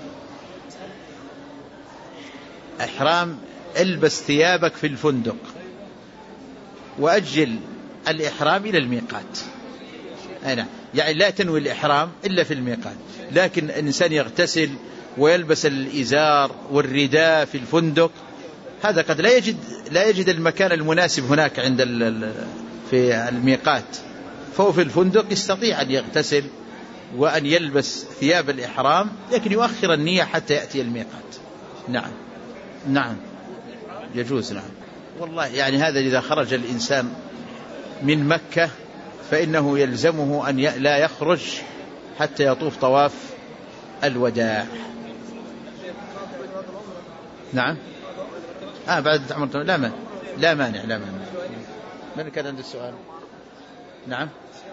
إحرام: البس ثيابك في الفندق وأجل الإحرام إلى الميقات. أنا يعني لا تنوي الإحرام إلا في الميقات، لكن الإنسان يغتسل ويلبس الإزار والرداء في الفندق، هذا قد لا يجد لا يجد المكان المناسب هناك عند في الميقات، فهو في الفندق يستطيع أن يغتسل وأن يلبس ثياب الإحرام، لكن يؤخر النية حتى يأتي الميقات. نعم نعم يجوز. نعم والله يعني هذا إذا خرج الإنسان من مكة فإنه يلزمه أن لا يخرج حتى يطوف طواف الوداع. نعم آه بعد تعمل لا مانع لا مانع لا مانع. من كان عنده السؤال؟ نعم.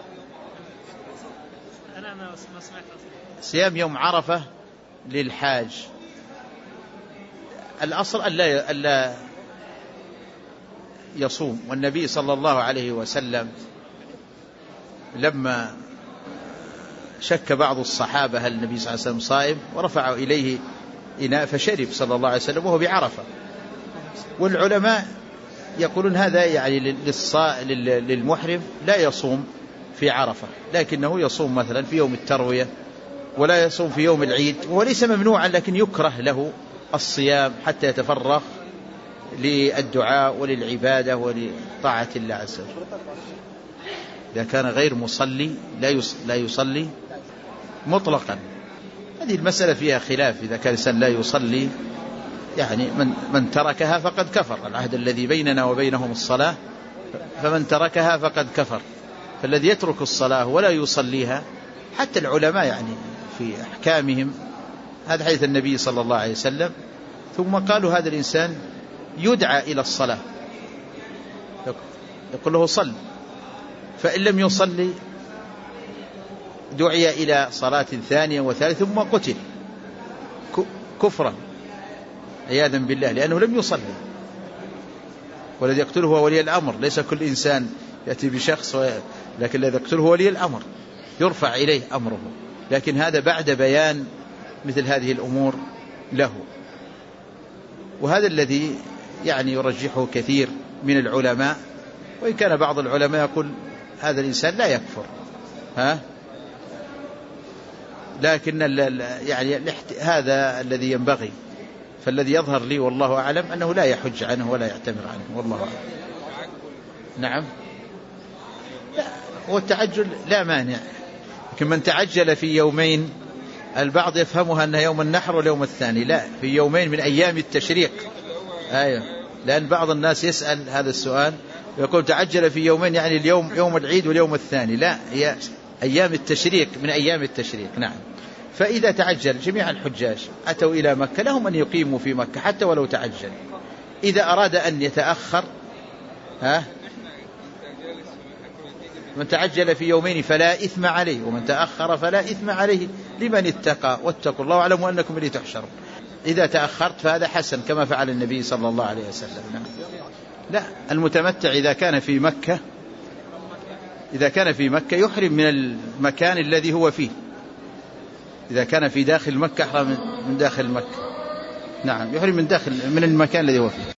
أنا ما سمعت. صيام يوم عرفة للحاج الأصل ألا ألا يصوم، والنبي صلى الله عليه وسلم لما شك بعض الصحابة هل النبي صلى الله عليه وسلم صائم ورفعوا إليه إناء فشرب صلى الله عليه وسلم وهو بعرفة. والعلماء يقولون هذا يعني للمحرم لا يصوم في عرفة، لكنه يصوم مثلا في يوم التروية، ولا يصوم في يوم العيد، وليس ممنوعا لكن يكره له الصيام حتى يتفرغ للدعاء وللعبادة ولطاعة الله عز وجل. إذا كان غير مصلي لا يصلي مطلقا. هذه المسألة فيها خلاف، إذا كان الإنسان لا يصلي يعني من, من تركها فقد كفر. العهد الذي بيننا وبينهم الصلاة، فمن تركها فقد كفر. فالذي يترك الصلاة ولا يصليها، حتى العلماء يعني في أحكامهم هذا حديث النبي صلى الله عليه وسلم، ثم قالوا هذا الإنسان يدعى إلى الصلاة، يقول له صل، فإن لم يصلي دعي إلى صلاة ثانية وثالثة ثم قتل كفرا عياذا بالله، لأنه لم يصلي. والذي يقتله هو ولي الأمر، ليس كل إنسان يأتي بشخص، لكن الذي يقتله هو ولي الأمر يرفع إليه أمره، لكن هذا بعد بيان مثل هذه الأمور له. وهذا الذي يعني يرجحه كثير من العلماء، وإن كان بعض العلماء يقول هذا الإنسان لا يكفر، ها لكن يعني هذا الذي ينبغي. فالذي يظهر لي والله أعلم أنه لا يحج عنه ولا يعتمر عنه، والله أعلم. نعم، لا هو التعجل لا مانع، لكن من تعجل في يومين البعض يفهمها أنها يوم النحر واليوم الثاني، لا، في يومين من أيام التشريق. أيوة، لأن بعض الناس يسأل هذا السؤال ويقول تعجل في يومين يعني اليوم يوم العيد واليوم الثاني، لا، هي أيام التشريق من أيام التشريق. نعم. فإذا تعجل جميع الحجاج أتوا إلى مكة لهم أن يقيموا في مكة حتى ولو تعجل. إذا أراد أن يتأخر، ها من تعجل في يومين فلا إثم عليه، ومن تأخر فلا إثم عليه لمن اتقى واتقوا الله واعلموا أنكم إليه تحشرون. إذا تأخرت فهذا حسن كما فعل النبي صلى الله عليه وسلم. نعم. لا، المتمتع إذا كان في مكة إذا كان في مكة يحرم من المكان الذي هو فيه. إذا كان في داخل مكة أحرم من داخل مكة. نعم، يحرم من داخل من المكان الذي هو فيه.